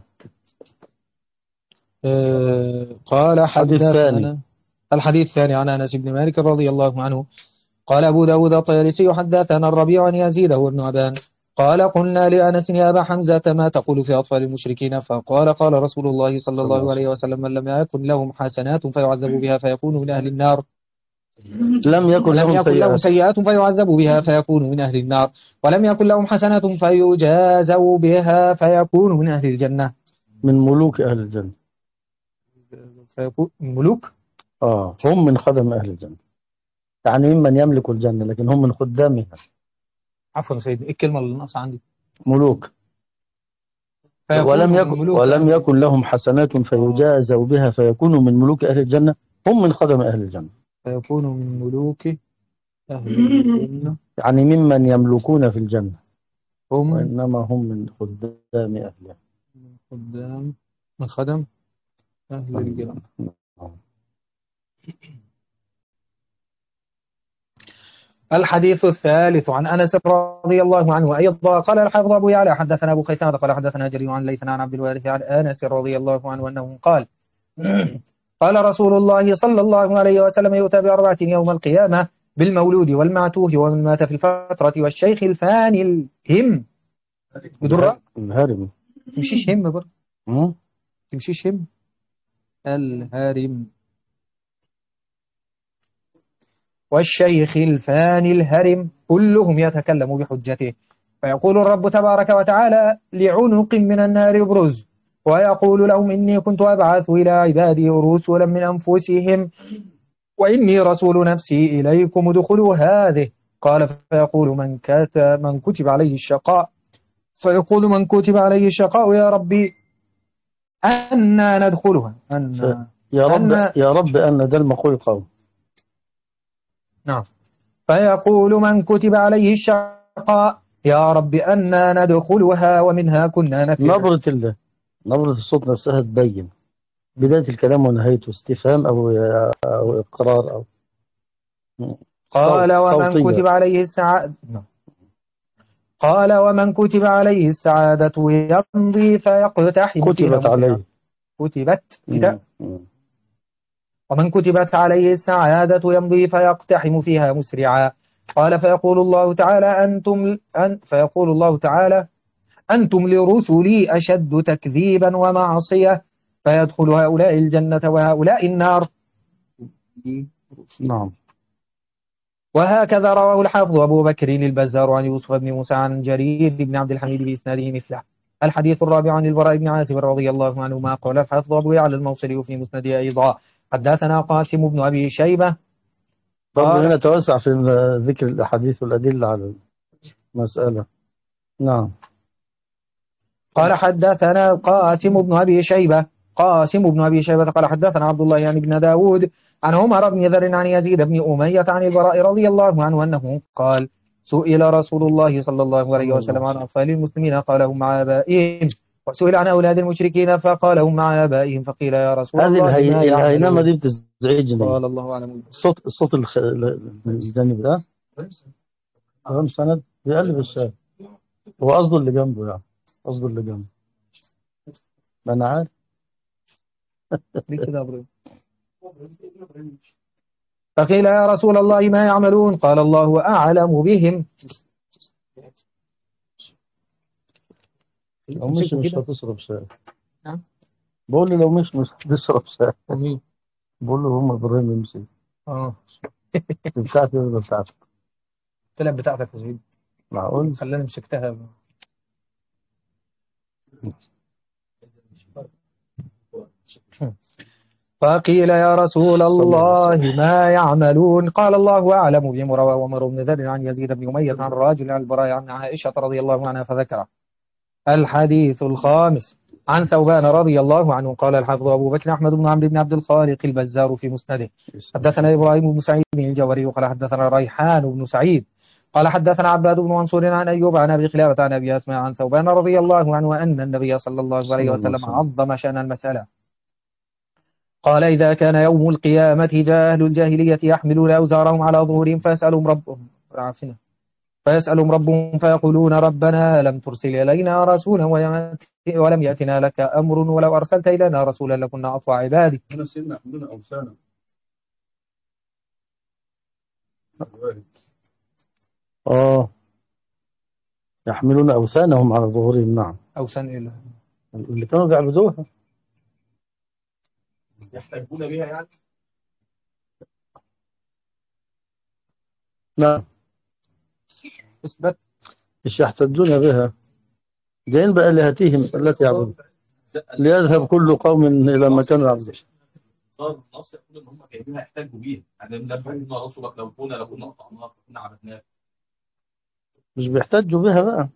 آه قال الحديث الثاني. حدثنا الحديث الثاني عن أنس بن مالك رضي الله عنه قال أبو داود الطيالسي حدثنا الربيع عن يزيد هو ابن أبان قال قلنا لأنس يا أبا حمزة ما تقول في أطفال المشركين؟ فقال قال رسول الله صلى الله عليه وسلم من لم يكن لهم حسنات فيعذب بها فيكون من أهل النار، لم يكن ولم لهم يكن لهم سيئات. سيئات فيعذب بها فيكون من أهل النار، ولم يكن لهم حسنات فيجازوا بها فيكون من أهل الجنة. من ملوك أهل الجنة. فيكون ملوك. آه هم من خدم أهل الجنة، يعني ممن يملك الجنة، لكن هم من خدامها. عفوا يا سيدي، إيه الكلمة اللي ناقصة عندي؟ ملوك. فيكون ولم من يكن ملوك ولم أهل يكن لهم حسنات فيجازوا بها فيكونوا من ملوك أهل الجنة، هم من خدم أهل الجنة. فيكون من ملوك أهل الجنة، يعني ممن يملكون في الجنة، هم وإنما هم من خدام أهلها. من خدام من خدم أهل الجنة. الحديث الثالث عن أنس رضي الله عنه أيضا قال الحافظ أبو يعلى حدثنا أبو خيثمة قال حدثنا جرير عن ليث عن عبد الوارث عن أنس رضي الله عنه أنه قال قال رسول الله صلى الله عليه وسلم يؤتى بأربعة يوم القيامة بالمولود والمعتوه ومن مات في الفترة والشيخ الفاني الهم بدرة الهرم. تمشيش هم برضه، م? تمشيش هم الهرم والشيخ الفاني الهرم كلهم يتكلم بحجته، فيقول الرب تبارك وتعالى لعنق من النار ابرز، ويقول لهم إني كنت أبعث إلى عبادي رسلا من أنفسهم وإني رسول نفسي إليكم ادخلوا هذه. قال فيقول من كتب, من كتب عليه الشقاء فيقول من كتب عليه الشقاء يا ربي أنا ندخلها أن يا رب أن يا رب أن ده المقول قول. نعم. فيقول من كتب عليه الشقاء يا رب أنا ندخلها ومنها كنا نفر. نبرة الله، نبرة الصوت نفسها تبين بداية الكلام ونهايته، استفهام أو أو إقرار أو قال ومن صوتية. كتب عليه السعادة قال ومن كتب عليه السعادة يمضي فيقتحم كتبت فيها عليه. كتبت كتاب. ومن كتبت عليه السعادة يمضي فيقتحم فيها مسرعا. قال فيقول الله تعالى أنتم أن فيقول الله تعالى أنتم لرسلي أشد تكذيبا ومعصية، فيدخل هؤلاء الجنة وهؤلاء النار. نعم. وهكذا رواه الحافظ أبو بكر البزار عن يوسف بن موسى عن جرير بن عبد الحميد بإسناده مثله. الحديث الرابع عن البراء بن عازب رضي الله عنه ما قال الحافظ أبو يعلى الموصلي في مسنده أيضا حدثنا قاسم بن أبي شيبة. برضه هنا توسع في ذكر الأحاديث والأدلة على المسألة. نعم. قال حدثنا قاسم بن أبي شيبة قاسم بن أبي شيبة قال حدثنا عبد الله يعني بن داود عن عمر بن ذر عن يزيد بن أمية عن البراء رضي الله عنه أنه قال سئل رسول الله صلى الله عليه وسلم عن أطفال المسلمين قال هم مع آبائهم، وسئل عن أولاد المشركين فقال هم مع آبائهم، فقيل يا رسول هذه الله ما الهي... الهينمة يعملون؟ دي بتزعجني. قال الله أعلم. الصوت الصوت الخ... الجانب ده رقم سند بيقلب الشاي. هو قصده اللي جنبه، يعني قصده اللي جنبه، ما أنا عارف. ليه كده يا إبراهيم؟ فقيل يا رسول الله ما يعملون؟ قال الله أعلم بهم. لو مش مش هتشرب شاي. نعم. بقول له لو مش مش هتشرب شاي. ومين؟ بقول له هم إبراهيم يمسك. اه بتاعتي ولا بتاعتك؟ طلعت بتاعتك يا زيد. معقول؟ خلاني مسكتها. فقيل يا رسول الله ما يعملون؟ قال الله أعلم بهم. روى عمر بن ذر عن يزيد بن أمية عن راجل عن البراء عن عائشة رضي الله عنها فذكره. الحديث الخامس عن ثوبان رضي الله عنه قال الحافظ أبو بكر أحمد بن عمرو بن عبد الخالق البزار في مسنده حدثنا إبراهيم بن سعيد الجوري قال حدثنا ريحان بن سعيد قال حدثنا عباد بن منصور عن أيوب عن أبي قلابة عن أبي أسماء عن ثوبان رضي الله عنه أن النبي صلى الله عليه وسلم عظم شأن المسألة. قال إذا كان يوم القيامة جاء أهل الجاهلية يحملون أوزارهم على ظهورهم فيسألهم ربهم عافنا فيسألهم ربهم فيقولون ربنا لم ترسل إلينا رسولا ولم يأتنا لك أمر ولو أرسلت إلينا رسولا لكنا أطوع عبادك. هنا سيدنا يحملون أوثانا. آه يحملون أوثانهم على ظهورهم. نعم. أوثان إيه اللي كانوا بيعبدوها يحتجون بها يعني. نعم. اثبت. مش يحتجون بها، جايين بآلهتهم التي يعبدون ليذهب كل قوم إلى مكان يعبدون. صار النص يقول ان هم جايبينها يحتجوا بيها، يعني لما كنا رسلك لو كنا لو كنا قطعناك كنا عبدناك. مش بيحتجوا بها بقى.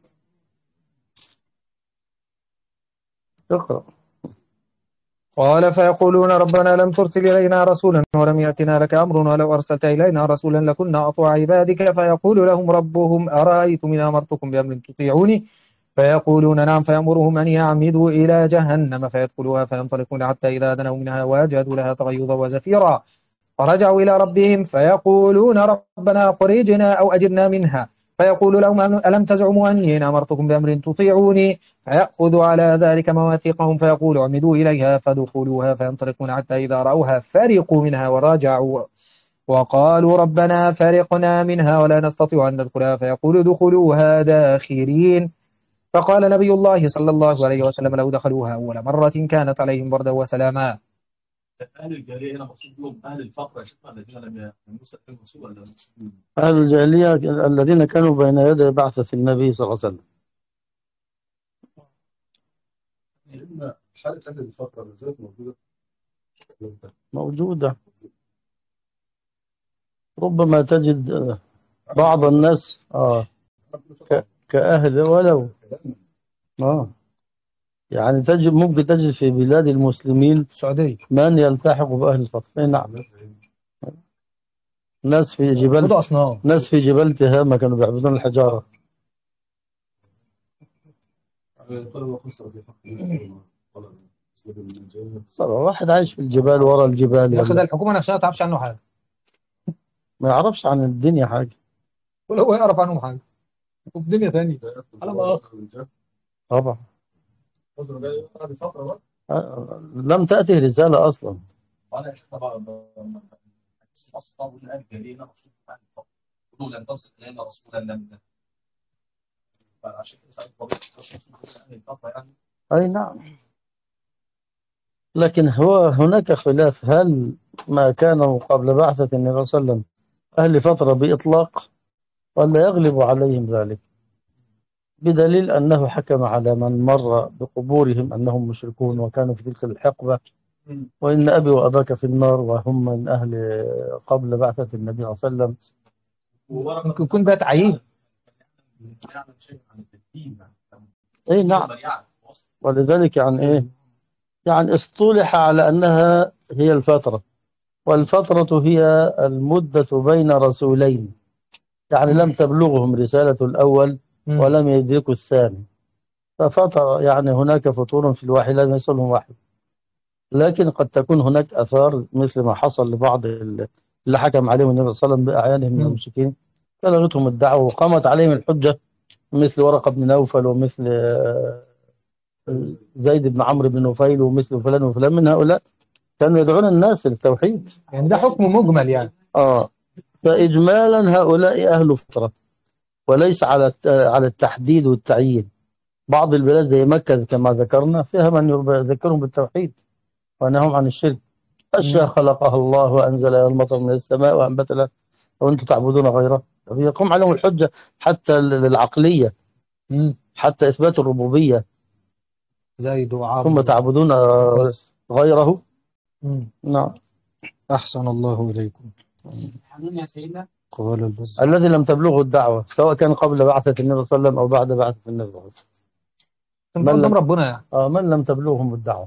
اقرأ. قال فيقولون ربنا لم ترسل إلينا رسولا ولم يأتنا لك أمر ولو أرسلت إلينا رسولا لكنا أطوع عبادك. فيقول لهم ربهم أرأيتم إن أمرتكم بأمر تطيعوني؟ فيقولون نعم. فيأمرهم أن يعمدوا إلى جهنم فيدخلوها فينطلقون حتى إذا دنوا منها وجدوا لها تغيظا وزفيرا فرجعوا إلى ربهم فيقولون ربنا أخرجنا أو أجرنا منها. فيقول لهم ألم تزعموا أني إن أمرتكم بأمر تطيعوني؟ فيأخذ على ذلك مواثيقهم فيقول اعمدوا إليها فدخلوها فينطلقون حتى إذا رأوها فرقوا منها ورجعوا وقالوا ربنا فرقنا منها ولا نستطيع أن ندخلها فيقول دخلوها داخرين. فقال نبي الله صلى الله عليه وسلم لو دخلوها أول مرة كانت عليهم بردا وسلاما. اهل الجاهليه هنا مقصود بهم اهل الفقر يا شيخنا الذين لم يمسوا الرسول ولا أهل الجاهلية الذين كانوا بين يدي بعثة النبي صلى الله عليه وسلم. حالة أهل الفقر بالذات موجودة موجودة. ربما تجد بعض الناس آه كأهل ولو آه يعني تجد ممكن تجد في بلاد المسلمين السعودية من يلتحق بأهل الفقر. نعم. ناس في جبال ناس في جبال تهامة كانوا بيعبدون الحجارة. صار واحد عايش في الجبال ورا الجبال ياخد الحكومة نفسها ما تعرفش عنه حاجة، ما يعرفش عن الدنيا حاجة ولا هو يعرف عنهم حاجة وفي دنيا ثانية على ما آخر. طبعا لم تأتي رسالة أصلا. وأنا شفت بقى أصلا والآن جالينا رسول عن الفقر قلوا لن تصل إلينا رسولا لم فعشان كده سألت عن الفقر يعني. أي نعم. لكن هو هناك خلاف، هل ما كانوا قبل بعثة النبي صلى الله عليه وسلم أهل فترة بإطلاق ولا يغلب عليهم ذلك، بدليل أنه حكم على من مر بقبورهم أنهم مشركون وكانوا في تلك الحقبة، وإن أبي وأباك في النار وهم من أهل قبل بعثة النبي صلى الله عليه وسلم. ممكن يكون ده تعيين. أي نعم. ولذلك يعني إيه يعني اصطلح على أنها هي الفترة، والفترة هي المدة بين رسولين، يعني لم تبلغهم رسالة الأول مم. ولم يدركوا الثاني، ففترة يعني هناك فتور في الوحي لم يصلهم وحي. لكن قد تكون هناك آثار مثل ما حصل لبعض ال- اللي حكم عليهم النبي صلى الله عليه وسلم بأعيانهم من مم. المشركين، بلغتهم الدعوة وقامت عليهم الحجة، مثل ورقة بن نوفل ومثل آه، زيد بن عمرو بن نفيل ومثل فلان وفلان من هؤلاء كانوا يدعون الناس للتوحيد. يعني ده حكم مجمل يعني. آه فإجمالا هؤلاء أهل فترة، وليس على الت- على التحديد والتعيين. بعض البلاد زي مكة كما ذكرنا فيها من يذكرهم بالتوحيد ونههم عن الشرك. أشياء مم. خلقها الله وأنزل المطر من السماء وأنبت لها وأنتم تعبدون غيره، يقوم عليهم الحجة حتى العقلية، مم. حتى إثبات الربوبية. زيد ثم وعمرو. تعبدون آه، غيره. مم. نعم. أحسن الله إليكم. قال البزار. الذي لم تبلغه الدعوة سواء كان قبل بعثة النبي صلى الله عليه وسلم أو بعد بعثة النبي صلى الله عليه وسلم. انت من قدام لم ربنا يعني. آه من لم تبلغهم الدعوة.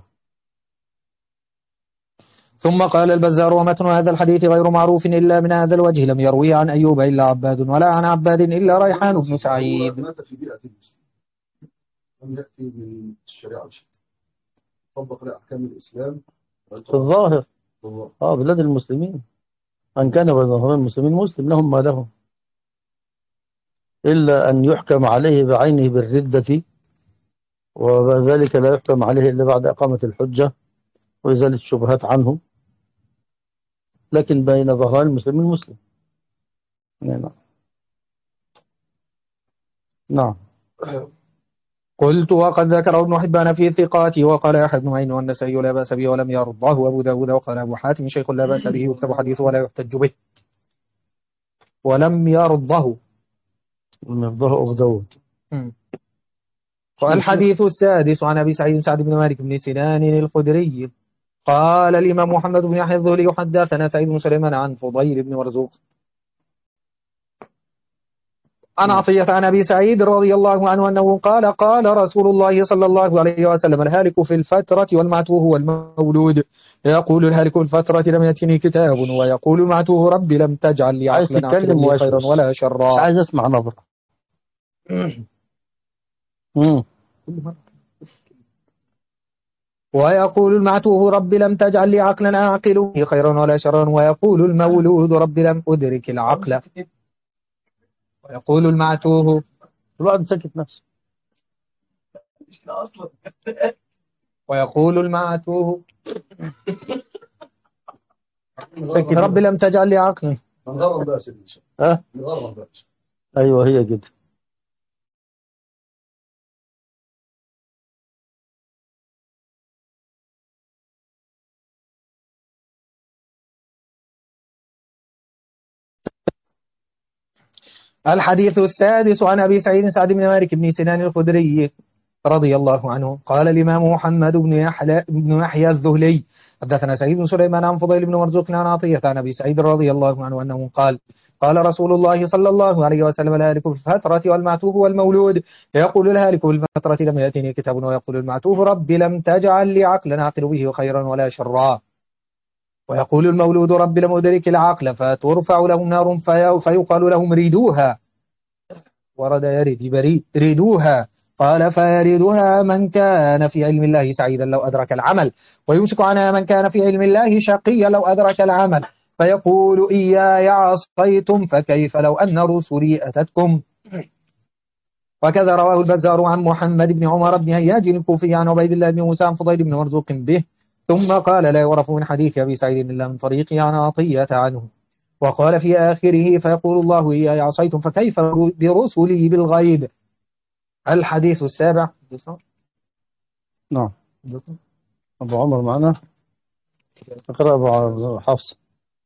ثم قال البزار ومتن هذا الحديث غير معروف إلا من هذا الوجه، لم يروي عن أيوب إلا عباد ولا عن عباد إلا ريحان بن سعيد. مات في بيئة المسلم، لم يأتي من الشريعة بشيء، طبق لأحكام الإسلام في الظاهر آه بلاد المسلمين، من كان بين ظهرين المسلمين مسلم لهم ما لهم، إلا أن يحكم عليه بعينه بالردة، وذلك لا يحكم عليه إلا بعد إقامة الحجة وإزالة الشبهات عنه، لكن بين ظهران المسلمين مسلم. نعم. نعم. قلت وقد ذكر ابن حبان في ثقاته وقال أحد بن معين والنسائي لا بأس به ولم يرضاه أبو داود، وقال أبو حاتم شيخ لا بأس به يكتب حديثه ولا يحتج به. ولم يرضه. من يرضاه أبو داود. والحديث السادس عن أبي سعيد سعد بن مالك بن سنان الخدري قال الإمام محمد بن يحيى الذهلي حدثنا سعيد بن سليمان عن فضيل بن مرزوق عن عطية عن أبي سعيد رضي الله عنه أنه قال قال رسول الله صلى الله عليه وسلم الهالك في الفترة والمعتوه والمولود. يقول الهالك في الفترة لم يأتني كتاب، ويقول المعتوه ربي لم تجعل لي عايز عقلا تتكلم عقل لي خيرا واشوش، ولا مش شرا. عايز أسمع نظرة. مم. ويقول المعتوه رب لم تجعل لي عقلا أعقل لي خيرا ولا شرا. ويقول المولود رب لم أدرك العقل. ويقول المعتوه الواحد سكت نفسه. ويقول المعتوه سكت رب لم تجعل لي عقلا. نغرب بقى سيدنا، ها نغرب بقى. أيوه هي كده. الحديث السادس عن أبي سعيد سعد بن مالك بن سنان الخدري رضي الله عنه قال الإمام محمد بن يحيى بن يحيى الذهلي حدثنا سعيد بن سليمان عن فضيل بن مرزوق عن عطية عن أبي سعيد رضي الله عنه أنه قال قال رسول الله صلى الله عليه وسلم الهالك في الفترة والمعتوه والمولود. يقول الهالك في الفترة لم يأتني كتاب، ويقول المعتوه رب لم تجعل لي عقلا أعقل به خيرا ولا شرا. ويقول المولود رب لم أدرك العقل، فترفع لهم نار في فيقال لهم ريدوها. ورد يرد بريد ريدوها. قال فيردها من كان في علم الله سعيدا لو أدرك العمل، ويمسك عنها من كان في علم الله شقيا لو أدرك العمل. فيقول إياي عصيتم فكيف لو أن رسلي أتتكم. وكذا رواه البزار عن محمد بن عمر بن هياج الكوفي عن عبيد الله بن موسى عن فضيل بن مرزوق به. ثم قال لا يعرف من حديث أبي سعيد إلا من طريق عن عطية عنه. وقال في آخره فيقول الله إياي عصيتم فكيف برسلي بالغيب. الحديث السابع. نعم. أبو عمر معنا. اقرأ أبو حفص.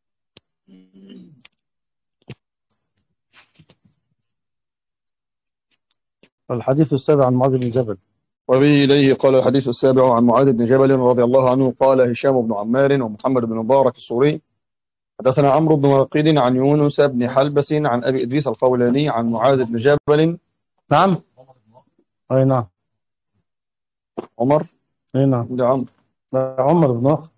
الحديث السابع عن معاذ بن جبل. وبه إليه قال الحديث السابع عن معاذ بن جبل رضي الله عنه قال هشام بن عمار ومحمد بن مبارك السوري حدثنا عمرو بن واقد عن يونس بن حلبس عن أبي إدريس القولاني عن معاذ بن جبل. نعم. أي نعم. عمر. أي نعم. ده عمرو. لا عمر بن واقد.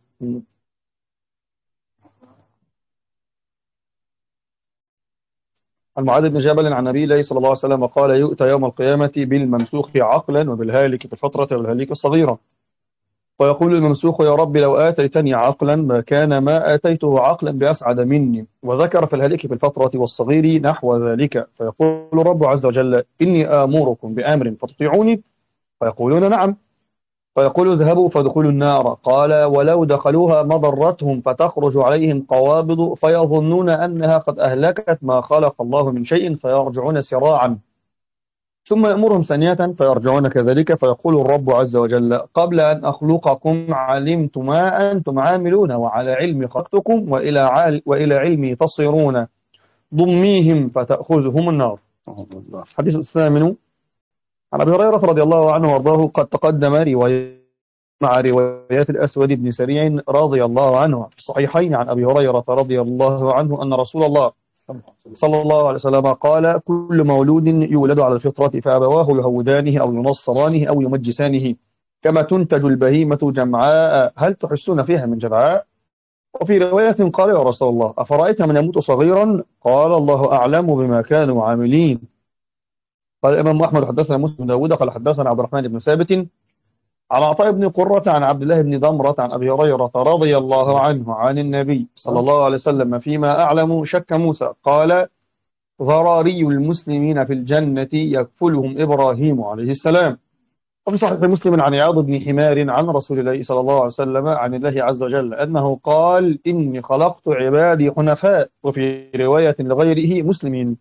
عن معاذ بن جبل عن نبي الله صلى الله عليه وسلم قال يؤتى يوم القيامة بالممسوخ عقلا وبالهالك في الفترة والهالك الصغيرة، ويقول الممسوخ يا رب لو آتيتني عقلا ما كان ما آتيته عقلا بأسعد مني، وذكر في الهالك في الفترة والصغير نحو ذلك، فيقول الرب عز وجل إني آمركم بأمر فتطيعوني، فيقولون نعم، فيقول اذهبوا فادخلوا النار، قال ولو دخلوها مضرتهم فتخرج عليهم قوابض فيظنون أنها قد أهلكت ما خلق الله من شيء فيرجعون سراعا، ثم يأمرهم ثانية فيرجعون كذلك، فيقول الرب عز وجل قبل أن أخلقكم علمت ما أنتم عاملون وعلى علم خلقتكم وإلى, عال وإلى علمي تصيرون ضميهم فتأخذهم النار. الحديث الثامن عن أبي هريرة رضي الله عنه وارضاه قد تقدم رواية مع روايات الأسود بن سريع رضي الله عنه في الصحيحين عن أبي هريرة رضي الله عنه أن رسول الله صلى الله عليه وسلم قال كل مولود يولد على الفطرة فأبواه يهودانه أو ينصرانه أو يمجسانه كما تنتج البهيمة جمعاء هل تحسون فيها من جمعاء؟ وفي رواية قال يا رسول الله أفرأيت من يموت صغيرا؟ قال الله أعلم بما كانوا عاملين. قال الإمام أحمد حدثنا مسلم بن داود قال حدثنا عبد الرحمن بن ثابت عن عطاء بن قرة عن عبد الله بن ضمرة عن أبي هريرة رضي الله عنه عن النبي صلى الله عليه وسلم فيما أعلم شك موسى قال ضراري المسلمين في الجنة يكفلهم إبراهيم عليه السلام. وفي صحيح مسلم عن عياض بن حمار عن رسول الله صلى الله عليه وسلم عن الله عز وجل أنه قال إني خلقت عبادي حنفاء، وفي رواية لغيره مسلمين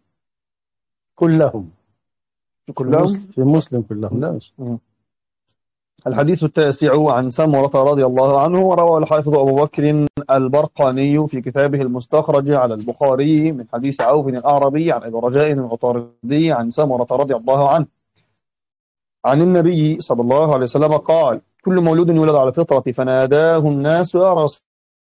كلهم كلهم في مسلم كلهم. لا الحديث التاسع عن سمرة رضي الله عنه، وروى الحافظ أبو بكر البرقاني في كتابه المستخرج على البخاري من حديث عوف الأعربي عن أبي رجاء العطاردي عن سمرة رضي الله عنه عن النبي صلى الله عليه وسلم قال كل مولود يولد على الفطرة فناداه الناس يا رسول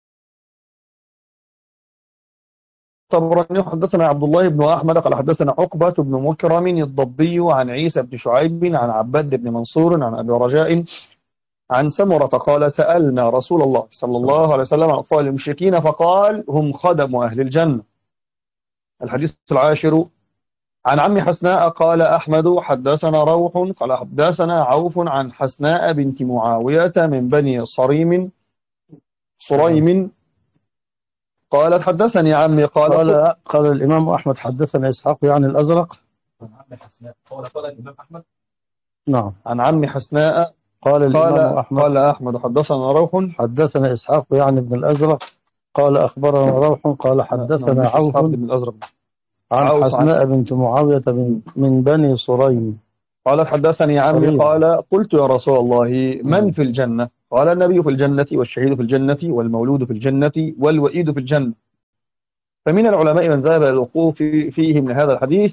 طبراني حدثنا عبد الله بن أحمد قال حدثنا عقبة بن مكرم الضبي عن عيسى بن شعيب عن عباد بن منصور عن أبي رجاء عن سمرة قال سألنا رسول الله صلى الله عليه وسلم عن أطفال المشركين فقال هم خدم أهل الجنة. الحديث العاشر عن عم حسناء قال أحمد حدثنا روح قال حدثنا عوف عن حسناء بنت معاوية من بني صريم صريم قالت حدثني عمي قال قال, قال الإمام أحمد حدثنا إسحاق يعني الأزرق عن عم حسناء قال قال الإمام أحمد نعم عن عم حسناء قال الإمام قال أحمد قال أحمد حدثنا روح حدثنا إسحاق يعني ابن الأزرق قال أخبرنا روح قال حدثنا عوف بن الأزرق عن عوف حسناء عن بنت معاوية بن- من بني صريم قالت حدثني عمي صريم. قال قلت يا رسول الله من في الجنة؟ قال النبي في الجنة والشهيد في الجنة والمولود في الجنة والوئيد في الجنة. فمن العلماء من ذهب إلى الوقوف فيه من هذا الحديث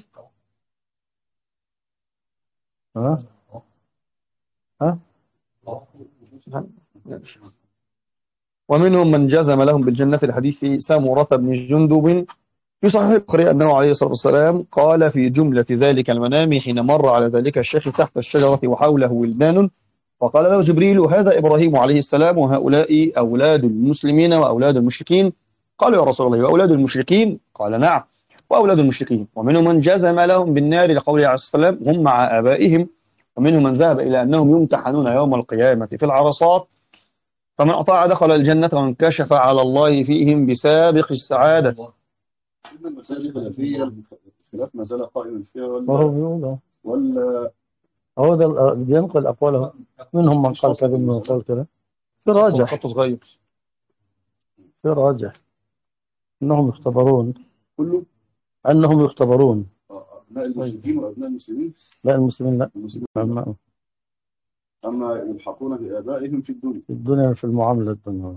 ها ها ومنهم من جزم لهم بالجنة الحديث سامورة بن جندب في صحيح البخاري أنه عليه الصلاة والسلام قال في جملة ذلك المنام حين مر على ذلك الشيخ تحت الشجرة وحوله ولدان وقال له جبريل هذا إبراهيم عليه السلام وهؤلاء أولاد المسلمين وأولاد المشركين. قال يا رسول الله وأولاد المشركين؟ قال نعم وأولاد المشركين. ومنهم من جزم لهم بالنار لقوله عليه الصلاة والسلام هم مع آبائهم. ومنهم من ذهب إلى أنهم يمتحنون يوم القيامة في العرصات فمن أطاع دخل الجنة وانكشف على الله فيهم بسابق السعادة. إن المساجد الخلافية الخلاف ما زال قائما فيها وهو ولا بيقول ولا هو ده ال- بينقل أقواله منهم من قال كذا ومن قال كذا في راجح خط صغير في راجح أنهم يختبرون كله أنهم يختبرون أبناء المشركين وأبناء المسلمين لا المسلمين لا المسلمين أما أما يلحقون بآبائهم في الدنيا. في الدنيا في المعاملة الدنيا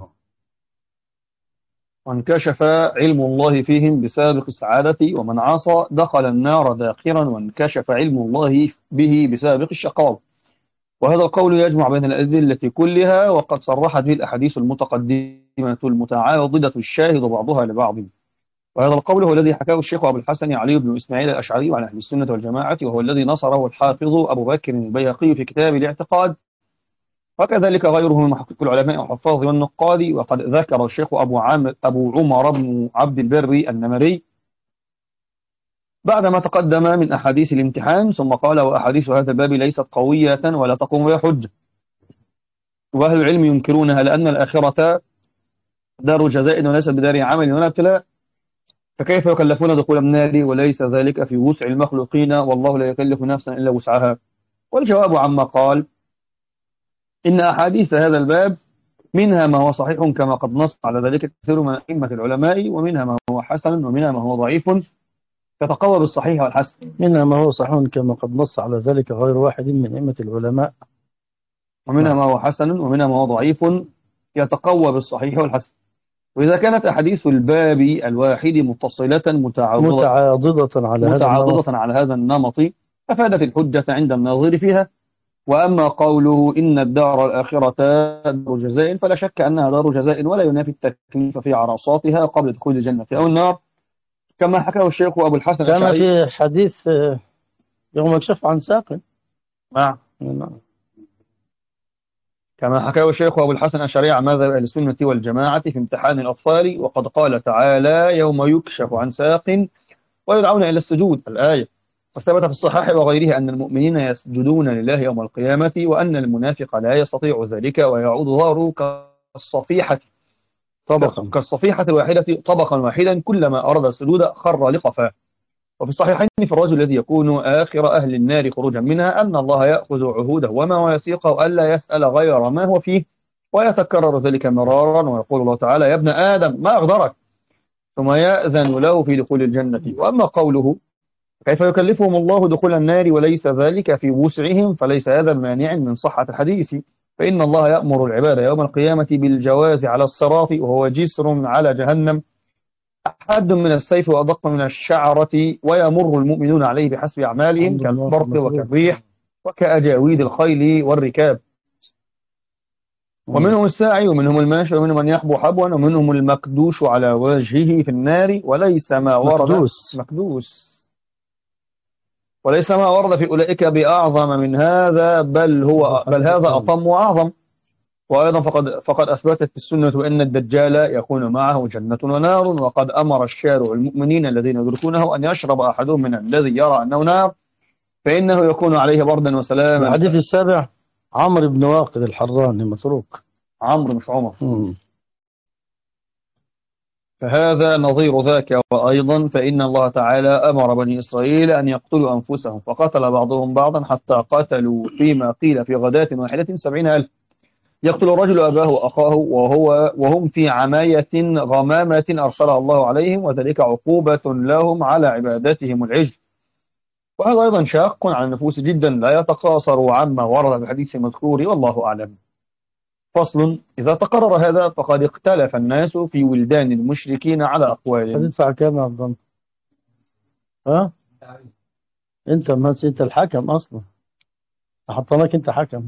وانكشف علم الله فيهم بسابق السعادة ومن عصى دخل النار داخرا وانكشف علم الله به بسابق الشقاوة. وهذا القول يجمع بين الأدلة كلها وقد صرحت به الأحاديث المتقدمة المتعاضدة الشاهد بعضها لبعض. وهذا القول هو الذي حكاه الشيخ أبو الحسن علي بن إسماعيل الأشعري عن أهل السنة والجماعة وهو الذي نصره الحافظ أبو بكر البيهقي في كتاب الاعتقاد وكذلك غيره من محقق العلماء والحفاظ والنقاد. وقد ذكر الشيخ أبو عامر أبو عمر بن عبد البر النمري بعد ما تقدم من أحاديث الامتحان، ثم قال: وأحاديث هذا الباب ليست قوية ولا تقوم بها حجة، وأهل العلم ينكرونها، لأن الآخرة دار جزاء وليس بدار عمل ولا ابتلاء، فكيف يكلفون دخول النار وليس ذلك في وسع المخلوقين، والله لا يكلف نفسا إلا وسعها. والجواب عما قال: إن أحاديث هذا الباب منها ما هو صحيح كما قد نص على ذلك كثير من أئمة العلماء، ومنها ما هو حسن، ومنها ما هو ضعيف تتقوى بالصحيح والحسن. منها ما هو صحيح كما قد نص على ذلك غير واحد من أئمة العلماء. ومنها ما هو حسن، ومنها ما هو ضعيف يتقوى بالصحيح والحسن. وإذا كانت أحاديث الباب الواحد متصلة متعاضدة, متعاضدة على هذا النمط متعاضدة على هذا النمط أفادت الحجة عند الناظر فيها. وأما قوله إن الدار الآخرة دار جزاء، فلا شك أنها دار جزاء، ولا ينافي التكليف في عرصاتها قبل دخول الجنة أو النار، كما حكاه الشيخ أبو الحسن كما الأشعري في حديث آه، يوم يكشف عن ساق. نعم كما حكاه الشيخ أبو الحسن الأشعري عن مذهب أهل السنة والجماعة في امتحان الأطفال، وقد قال تعالى: يوم يكشف عن ساق ويدعون إلى السجود، الآية. وثبت في الصحاح وغيره أن المؤمنين يسجدون لله يوم القيامة، وأن المنافق لا يستطيع ذلك ويعود ظهره كالصفيحة طبقا كالصفيحة الواحدة طبقا واحدا، كلما أراد السجود خر لقفاه. وفي الصحيحين في الرجل الذي يكون آخر أهل النار خروجا منها أن الله يأخذ عهوده ومواثيقه ألا يسأل غير ما هو فيه، ويتكرر ذلك مرارا، ويقول الله تعالى: يا ابن آدم ما أغدرك، ثم يأذن له في دخول الجنة. وأما قوله: كيف يكلفهم الله دخول النار وليس ذلك في وسعهم، فليس هذا مانع من صحة الحديث، فإن الله يأمر العباد يوم القيامة بالجواز على الصراط، وهو جسر على جهنم حاد من السيف وأدق من الشعرة، ويمر المؤمنون عليه بحسب أعمالهم كالبرق وكالريح وكأجاويد الخيل والركاب. ومنهم الساعي، ومنهم الماشي، ومنهم من يحبو حبوا، ومنهم المكدوش على وجهه في النار، وليس ما ورد مكدوس. مكدوس وليس ما ورد في أولئك بأعظم من هذا، بل هو بل هذا أطم وأعظم. وأيضا فقد فقد أثبتت في السنة أن الدجال يكون معه جنة ونار، وقد أمر الشارع المؤمنين الذين يدركونه أن يشرب أحدهم من الذي يرى أنه نار، فإنه يكون عليه بردا وسلاما. الحديث السابع عمرو بن واقد الحراني متروك. عمرو مش عمر. مم. فهذا نظير ذاك. وأيضا فإن الله تعالى أمر بني إسرائيل أن يقتلوا أنفسهم، فقتل بعضهم بعضا حتى قتلوا فيما قيل في غداة واحدة سبعين ألف. يقتل الرجل أباه وأخاه وهو وهم في عماية غمامة أرسلها الله عليهم، وذلك عقوبة لهم على عبادتهم العجل. وهذا أيضا شاق على النفوس جدا، لا يتقاصر عما ورد في الحديث المذكور، والله أعلم. فصل: إذا تقرر هذا فقد اختلف الناس في ولدان المشركين على أقوال. هتدفع كام يا عبد الله؟ ها؟ أنت ما أنت الحكم أصلا، حطناك أنت حكم.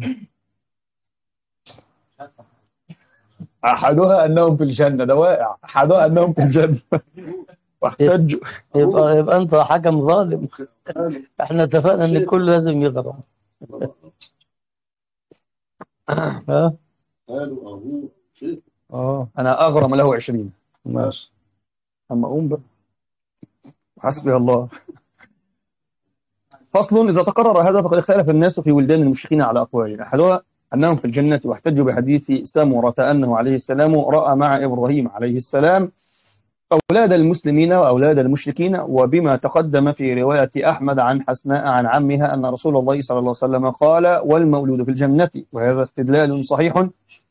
أحدها أنهم في الجنة، ده واقع. أحدها أنهم في الجنة واحتجوا. يبقى يبقى أنت حكم ظالم. إحنا اتفقنا إن الكل لازم يضرب. ها؟ قالوا أبوه شيخ. اه أنا أغرم له عشرين. ماشي. أما أقوم بقى، حسبي الله. فصل: إذا تقرر هذا فقد اختلف الناس في ولدان المشركين على أقوال. أحدها أنهم في الجنة، واحتجوا بحديث سمرة أنه عليه السلام رأى مع إبراهيم عليه السلام أولاد المسلمين وأولاد المشركين، وبما تقدم في رواية أحمد عن حسناء عن عمها أن رسول الله صلى الله عليه وسلم قال: والمولود في الجنة. وهذا استدلال صحيح،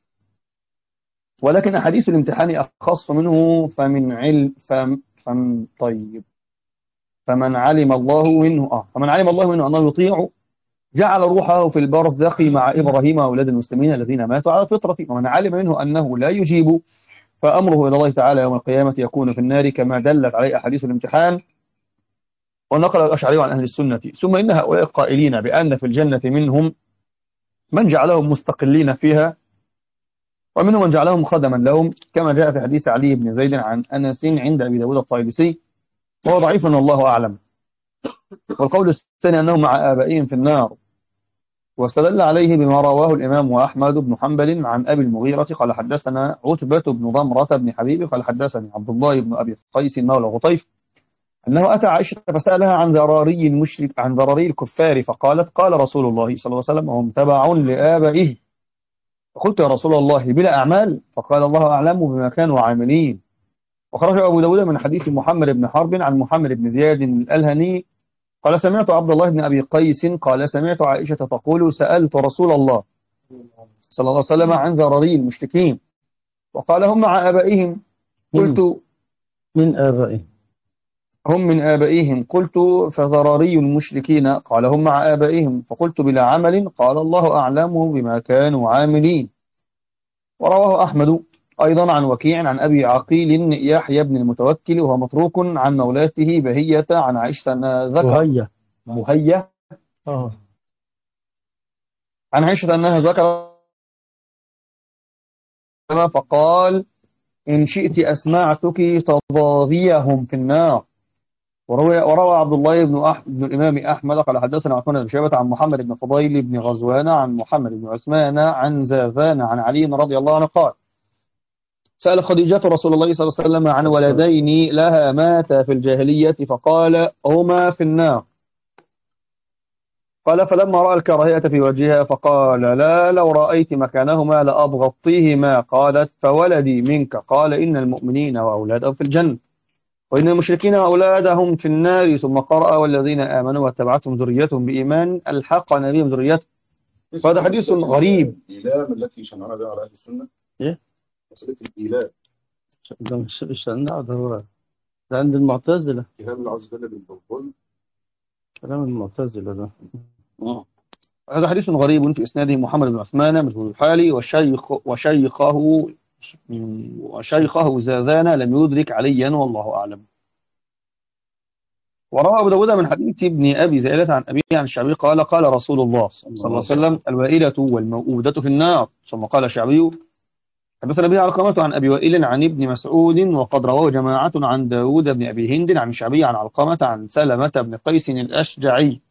ولكن أحاديث الامتحان أخص منه. فمن علم فم فم طيب فمن علم الله منه آه فمن علم الله منه أنه يطيع جعل روحه في البرزخ مع إبراهيم وأولاد المسلمين الذين ماتوا على الفطرة، ومن علم منه أنه لا يجيب فأمره إلى الله تعالى يوم القيامة يكون في النار، كما دلت عليه أحاديث الامتحان. ونقل الأشعري عن أهل السنة: ثم إن هؤلاء القائلين بأن في الجنة منهم من جعلهم مستقلين فيها، ومنهم من جعلهم خدما لهم، كما جاء في حديث علي بن زيد عن أنس عند أبي داود الطيالسي، وهو ضعيف والله أعلم. والقول الثاني أنهم مع آبائهم في النار، واستدل عليه بما رواه الإمام أحمد بن حنبل عن أبي المغيرة قال حدثنا عتبة بن ضمرة بن حبيب قال حدثني عبد الله بن أبي قيس مولى غطيف أنه أتى عائشة فسألها عن ذراري المشرك عن ذراري الكفار، فقالت قال رسول الله صلى الله عليه وسلم هم تبع لآبائه. فقلت يا رسول الله بلا أعمال؟ فقال الله أعلم بما كانوا عاملين. وخرج أبو داود من حديث محمد بن حرب عن محمد بن زياد الألهني قال سمعت عبد الله بن أبي قيس قال سمعت عائشة تقول سألت رسول الله صلى الله عليه وسلم عن ذراري المشركين وقال هم مع آبائهم. قلت من آبائه هم من آبائهم. قلت فذراري المشركين؟ قال هم مع آبائهم. فقلت بلا عمل؟ قال الله أعلم بما كانوا عاملين. ورواه أحمد أيضا عن وكيع عن أبي عقيل يحيى بن المتوكل وهو متروك عن مولاته بهية عن عائشة أنها ذكر وهي بهية آه عن عائشة أنها ذكر فقال إن شئت أسمعتك تضاغيهم في النار. وروى وروى عبد الله بن أح... بن الإمام أحمد قال حدثنا عثمان بن شيبة عن محمد بن فضيل بن غزوان عن محمد بن عثمان عن زاذان عن علي رضي الله عنه قال سأل خديجة رسول الله صلى الله عليه وسلم عن ولدين لها ماتا في الجاهلية فقال هما في النار. قال فلما رأى الكراهية في وجهها فقال لا لو رأيت مكانهما لأبغضتيهما. قالت فولدي منك. قال إن المؤمنين وأولادهم في الجنة وإن المشركين وأولادهم في النار. ثم قرأ والذين آمنوا واتبعتهم ذريتهم بإيمان ألحقنا بهم ذريتهم. فهذا حديث غريب. الإيلام التي شنعنا بها على أهل السنة إيه مسألة الإيلام ده مش مش ده ده هو ده عند المعتزلة، اتهام الله عز وجل بالظلم. كلام المعتزلة ده. آه. هذا حديث غريب في إسناده محمد بن عثمان مجهول الحالي وشيخ وشيخه وشيخه زاذان لم يدرك عليا والله أعلم. وروى أبو داود من حديث ابن أبي زائلة عن أبيه عن الشعبي قال قال رسول الله صلى الله عليه وسلم الوائلة والموءودة في النار. ثم قال الشعبي حدثنا به علقمة عن أبي وائل عن ابن مسعود وقد رواه جماعة عن داود بن أبي هند عن الشعبي عن علقمة عن سلمة بن قيس الأشجعي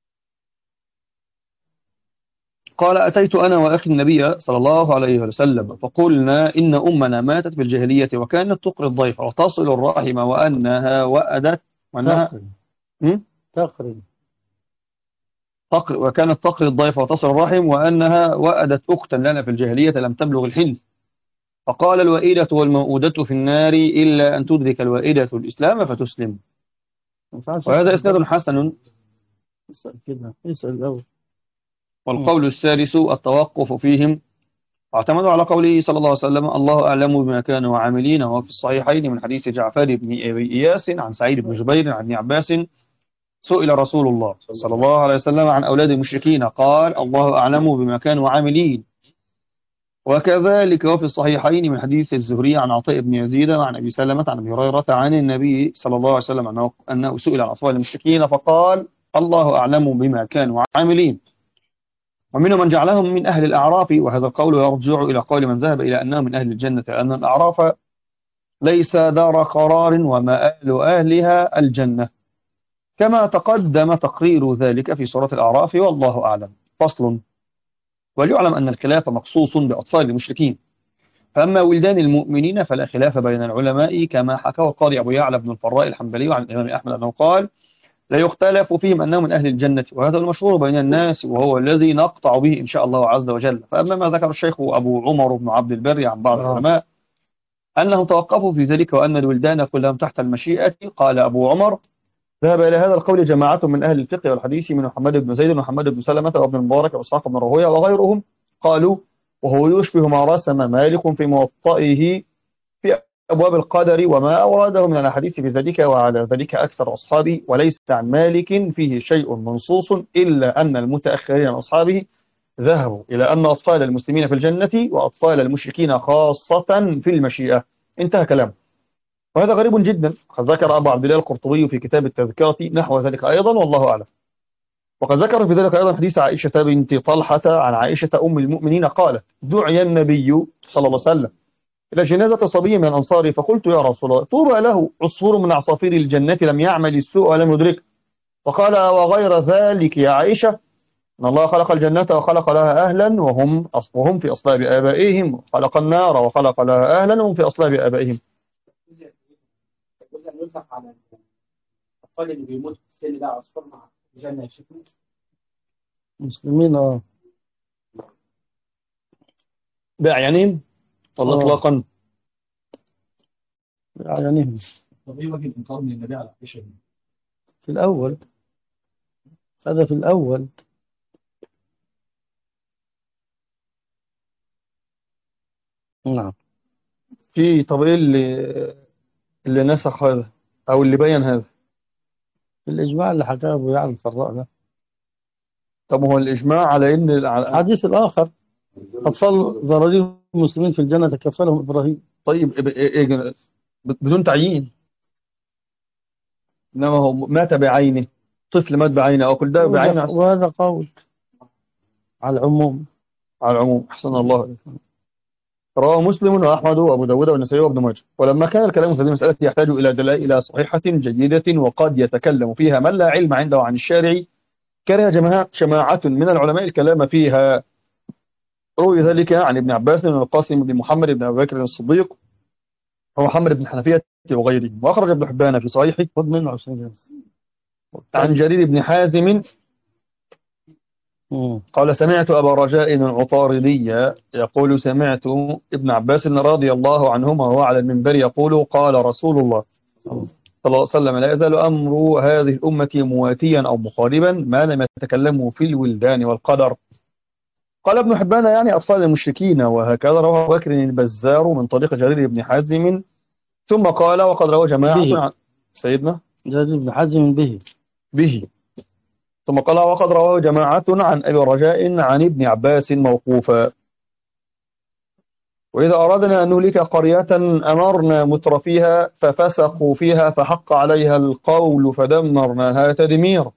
قال أتيت أنا وأخي النبي صلى الله عليه وسلم فقلنا إن أمنا ماتت في الجاهلية وكانت تقري الضيف وتصل الرحم وأنها وأدت وأنها تقري تقري تقري وكانت تقري الضيف وتصل الرحم وأنها وأدت أختا لنا في الجاهلية لم تبلغ الحلم. فقال الوائلة والموءودة في النار إلا أن تدرك الوائلة الإسلام فتسلم. وهذا إسناد حسن. اسأل كده اسأل الأول. والقول الثالث التوقف فيهم اعتمدوا على قوله صلى الله عليه وسلم الله أعلم بما كانوا عاملين. وفي الصحيحين من حديث جعفر بن أبي إياس عن سعيد بن جبير عن ابن عباس سئل رسول الله صلى الله عليه وسلم عن أولاد المشركين قال الله أعلم بما كانوا عاملين. وكذلك وفي الصحيحين من حديث الزهري عن عطاء بن يزيد وعن أبي سلمة عن أبي هريرة عن النبي صلى الله عليه وسلم أنه, أنه سئل عن أصوات المشركين فقال الله أعلم بما كانوا عاملين. ومنهم من جعلهم من أهل الأعراف وهذا القول يرجع إلى قول من ذهب إلى أنهم من أهل الجنة لأن الأعراف ليس دار قرار ومآل أهلها الجنة كما تقدم تقرير ذلك في سورة الأعراف والله أعلم. فصل. وليعلم أن الخلاف مخصوص بأطفال المشركين فأما ولدان المؤمنين فلا خلاف بين العلماء كما حكاه القاضي أبو يعلى بن الفراء الحنبلي عن الإمام أحمد أنه قال لا يختلف فيهم أنهم من أهل الجنة وهذا المشهور بين الناس وهو الذي نقطع به إن شاء الله عز وجل. فأما ما ذكر الشيخ أبو عمر بن عبد البر عن بعض العلماء أنهم توقفوا في ذلك وأن الولدان كلهم تحت المشيئة قال أبو عمر ذهب إلى هذا القول جماعة من أهل الفقه والحديث من محمد بن زيد ومحمد بن سلمة وابن المبارك وإسحاق بن راهويه وغيرهم قالوا وهو يشبه ما رسم مالك في موطئه في أبواب القدر وما أورده من الحديث في ذلك وعلى ذلك أكثر أصحابه وليس عن مالك فيه شيء منصوص إلا أن المتأخرين من أصحابه ذهبوا إلى أن أطفال المسلمين في الجنة وأطفال المشركين خاصة في المشيئة. انتهى كلامه. وهذا غريب جدا. قد ذكر أبو عبد الله القرطبي في كتاب التذكرة نحو ذلك أيضا والله أعلم. وقد ذكر في ذلك أيضا حديث عائشة بنت طلحة عن عائشة أم المؤمنين قالت دعي النبي صلى الله عليه وسلم إلى جنازة صبي من الأنصار فقلت يا رسول الله طوبى له عصفور من عصافير الجنة لم يعمل السوء ولم يدرك. فقال وغير ذلك يا عائشة إن الله خلق الجنة وخلق لها أهلا وهم وهم في أصلاب آبائهم وخلق النار وخلق لها أهلا وهم في أصلاب آبائهم. الأطفال اللي بيموتوا في السن ده أطفال مع الجنة يشوفوا. مسلمين اه بأعيانهم ولا آه. إطلاقا؟ يعني طب إيه وجه الإنكار من النبي على عائشة؟ في الأول، هذا في الأول. نعم. في طب إيه اللي اللي نسخ هذا أو اللي بين هذا؟ الإجماع اللي حكاه أبو يعلى الفراء ده. طب هو الإجماع على إن على- الحديث الآخر أطفال ذراريهم المسلمين في الجنة تكفلهم إبراهيم. طيب إيه- إيه- إيه- بدون تعيين، إنما هو مات بعينه، طفل مات بعينه أو كل ده بعينه وهذا وهذا قول على العموم. على العموم. أحسن الله عليك. رواه مسلم وأحمد وأبو داود والنسائي وابن ماجه. ولما كان الكلام في هذه المسألة يحتاج إلى دلائل صحيحة جيدة وقد يتكلم فيها من لا علم عنده عن الشارع، كره جماعة جماعة من العلماء الكلام فيها. روي ذلك عن ابن عباس والقاسم بن محمد بن أبي بكر الصديق ومحمد بن حنفية وغيره. وأخرج ابن حبان في صحيحه خذ منه عشان عن جرير بن حازم قال سمعت أبا رجاء العطاردي يقول سمعت ابن عباس رضي الله عنهما وهو على المنبر يقول قال رسول الله صلى الله عليه وسلم لا يزال أمر هذه الأمة مواتيا أو مقاربا ما لم يتكلموا في الولدان والقدر. قال ابن حبان يعني أطفال المشركين. وهكذا رواه أبو بكر البزار من طريق جرير بن حازم ثم قال وقد روى جماعة به. عن سيدنا جرير بن حازم به به ثم قال وقد رواه جماعة عن أبي رجاء عن ابن عباس موقوفا. وإذا أردنا أن نهلك قرية أمرنا متر فيها ففسقوا فيها فحق عليها القول فدمرناها تدمير.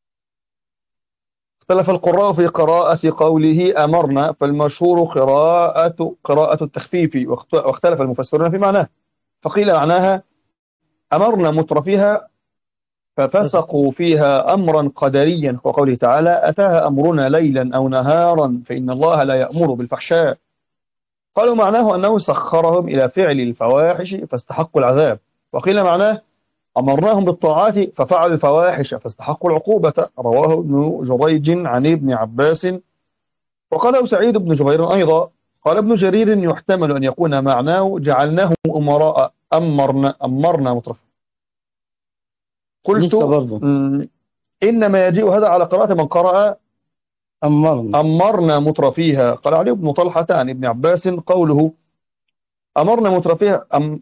اختلف القراء في قراءة قوله أمرنا، فالمشهور قراءة قراءة التخفيف، واختلف المفسرون في معناه. فقيل معناها أمرنا متر فيها ففسقوا فيها أمرا قدريا، وقوله تعالى أتاها أمرنا ليلا أو نهارا فإن الله لا يأمر بالفحشاء. قالوا معناه أنه سخرهم إلى فعل الفواحش فاستحقوا العذاب. وقيل معناه أمرناهم بالطاعات ففعلوا الفواحش فاستحقوا العقوبة. رواه ابن جريج عن ابن عباس. وقاله سعيد بن جبير أيضا. قال ابن جرير يحتمل أن يكون معناه جعلناه أمراء أمرنا أمرنا مترفا. قلت إنما يجيء هذا على قراءة من قرأ أمرنا أمرنا مترفيها. قال علي بن طلحة عن ابن عباس قوله أمرنا مترفيها أم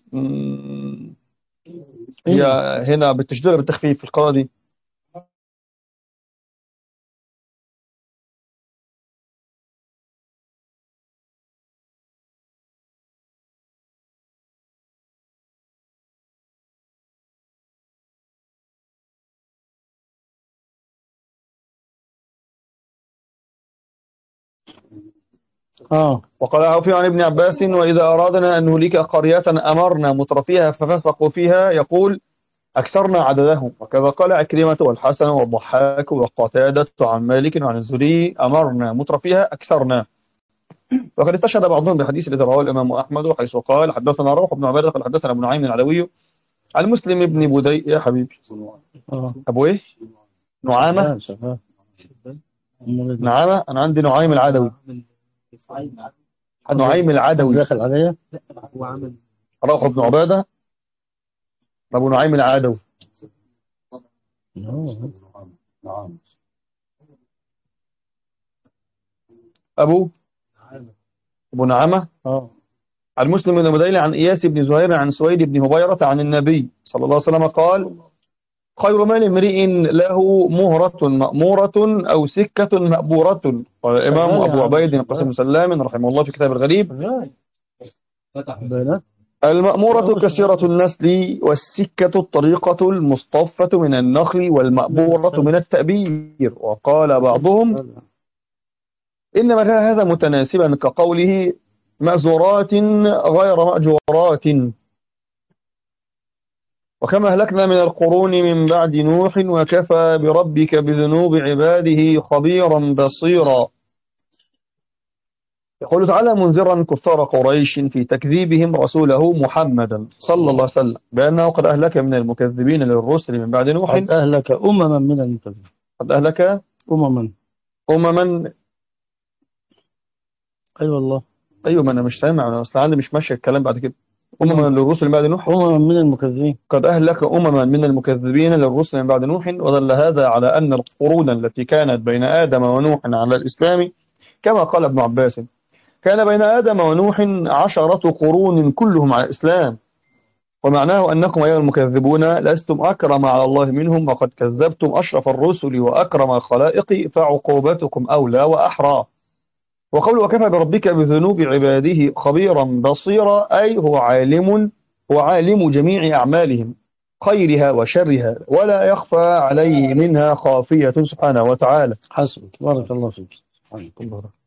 هي هنا بالتشديد بالتخفيف في القراءة دي. آه. وقال عوفي عن ابن عباس وإذا أرادنا أن نهلك قرية أمرنا مترفيها ففسقوا فيها يقول أكثرنا عددهم. وكذا قال عكرمة والحسن والضحاك وقتادة عن مالك وعن الزهري أمرنا مترفيها أكثرنا. وقد استشهد بعضهم بحديث الذي رواه الإمام أحمد حيث قال حدثنا روح بن عبادة قال حدثنا ابن نعيم العدوي عن مسلم بن بدي يا حبيبي آه. أبو إيه نعامة نعامة أنا عندي نعيم العدوي نعيم العدوي داخل عليا روح بن عبادة أبو نعيم العدوي نعم أبو أبو نعامة آه. عن مسلم بن بديل عن إياس بن زهير عن سويد بن هبيرة عن النبي صلى الله عليه وسلم قال خير مال امرئ له مهرة مأمورة أو سكة مأبورة. قال الإمام أبو عبيد قاسم سلام رحمه الله في كتاب الغريب المأمورة كثيرة النسل والسكة الطريقة المصطفة من النخل والمأبورة من التأبير. وقال بعضهم إنما كان هذا متناسبا كقوله مأزورات غير مأجورات. وكما أهلكنا من القرون من بعد نوح وكفى بربك بذنوب عباده خبيرا بصيرا. يقول تعالى منذرا كفار قريش في تكذيبهم رسوله محمدا صلى الله عليه وسلم بأنه قد أهلك من المكذبين للرسل من بعد نوح. قد أهلك أمما من المكذبين. قد أهلك أمما. أمما. أيوة والله. أيوة، ما أنا مش سامع، أنا أصلا عندي مش ماشي الكلام بعد كده. أمما للرسل من بعد نوح. أمما من المكذبين. قد أهلك أمما من المكذبين للرسل من بعد نوح. ودل هذا على أن القرون التي كانت بين آدم ونوح على الإسلام كما قال ابن عباس كان بين آدم ونوح عشرة قرون كلهم على الإسلام، ومعناه أنكم أيها المكذبون لستم أكرم على الله منهم، وقد كذبتم أشرف الرسل وأكرم الخلائق، فعقوبتكم أولى وأحرى. وقول وكفى بربك بذنوب عباده خبيرا بصيرا، أي هو عالم هو عالم جميع أعمالهم خيرها وشرها، ولا يخفى عليه منها خافية سبحانه وتعالى. حسبك، بارك الله فيك. الله.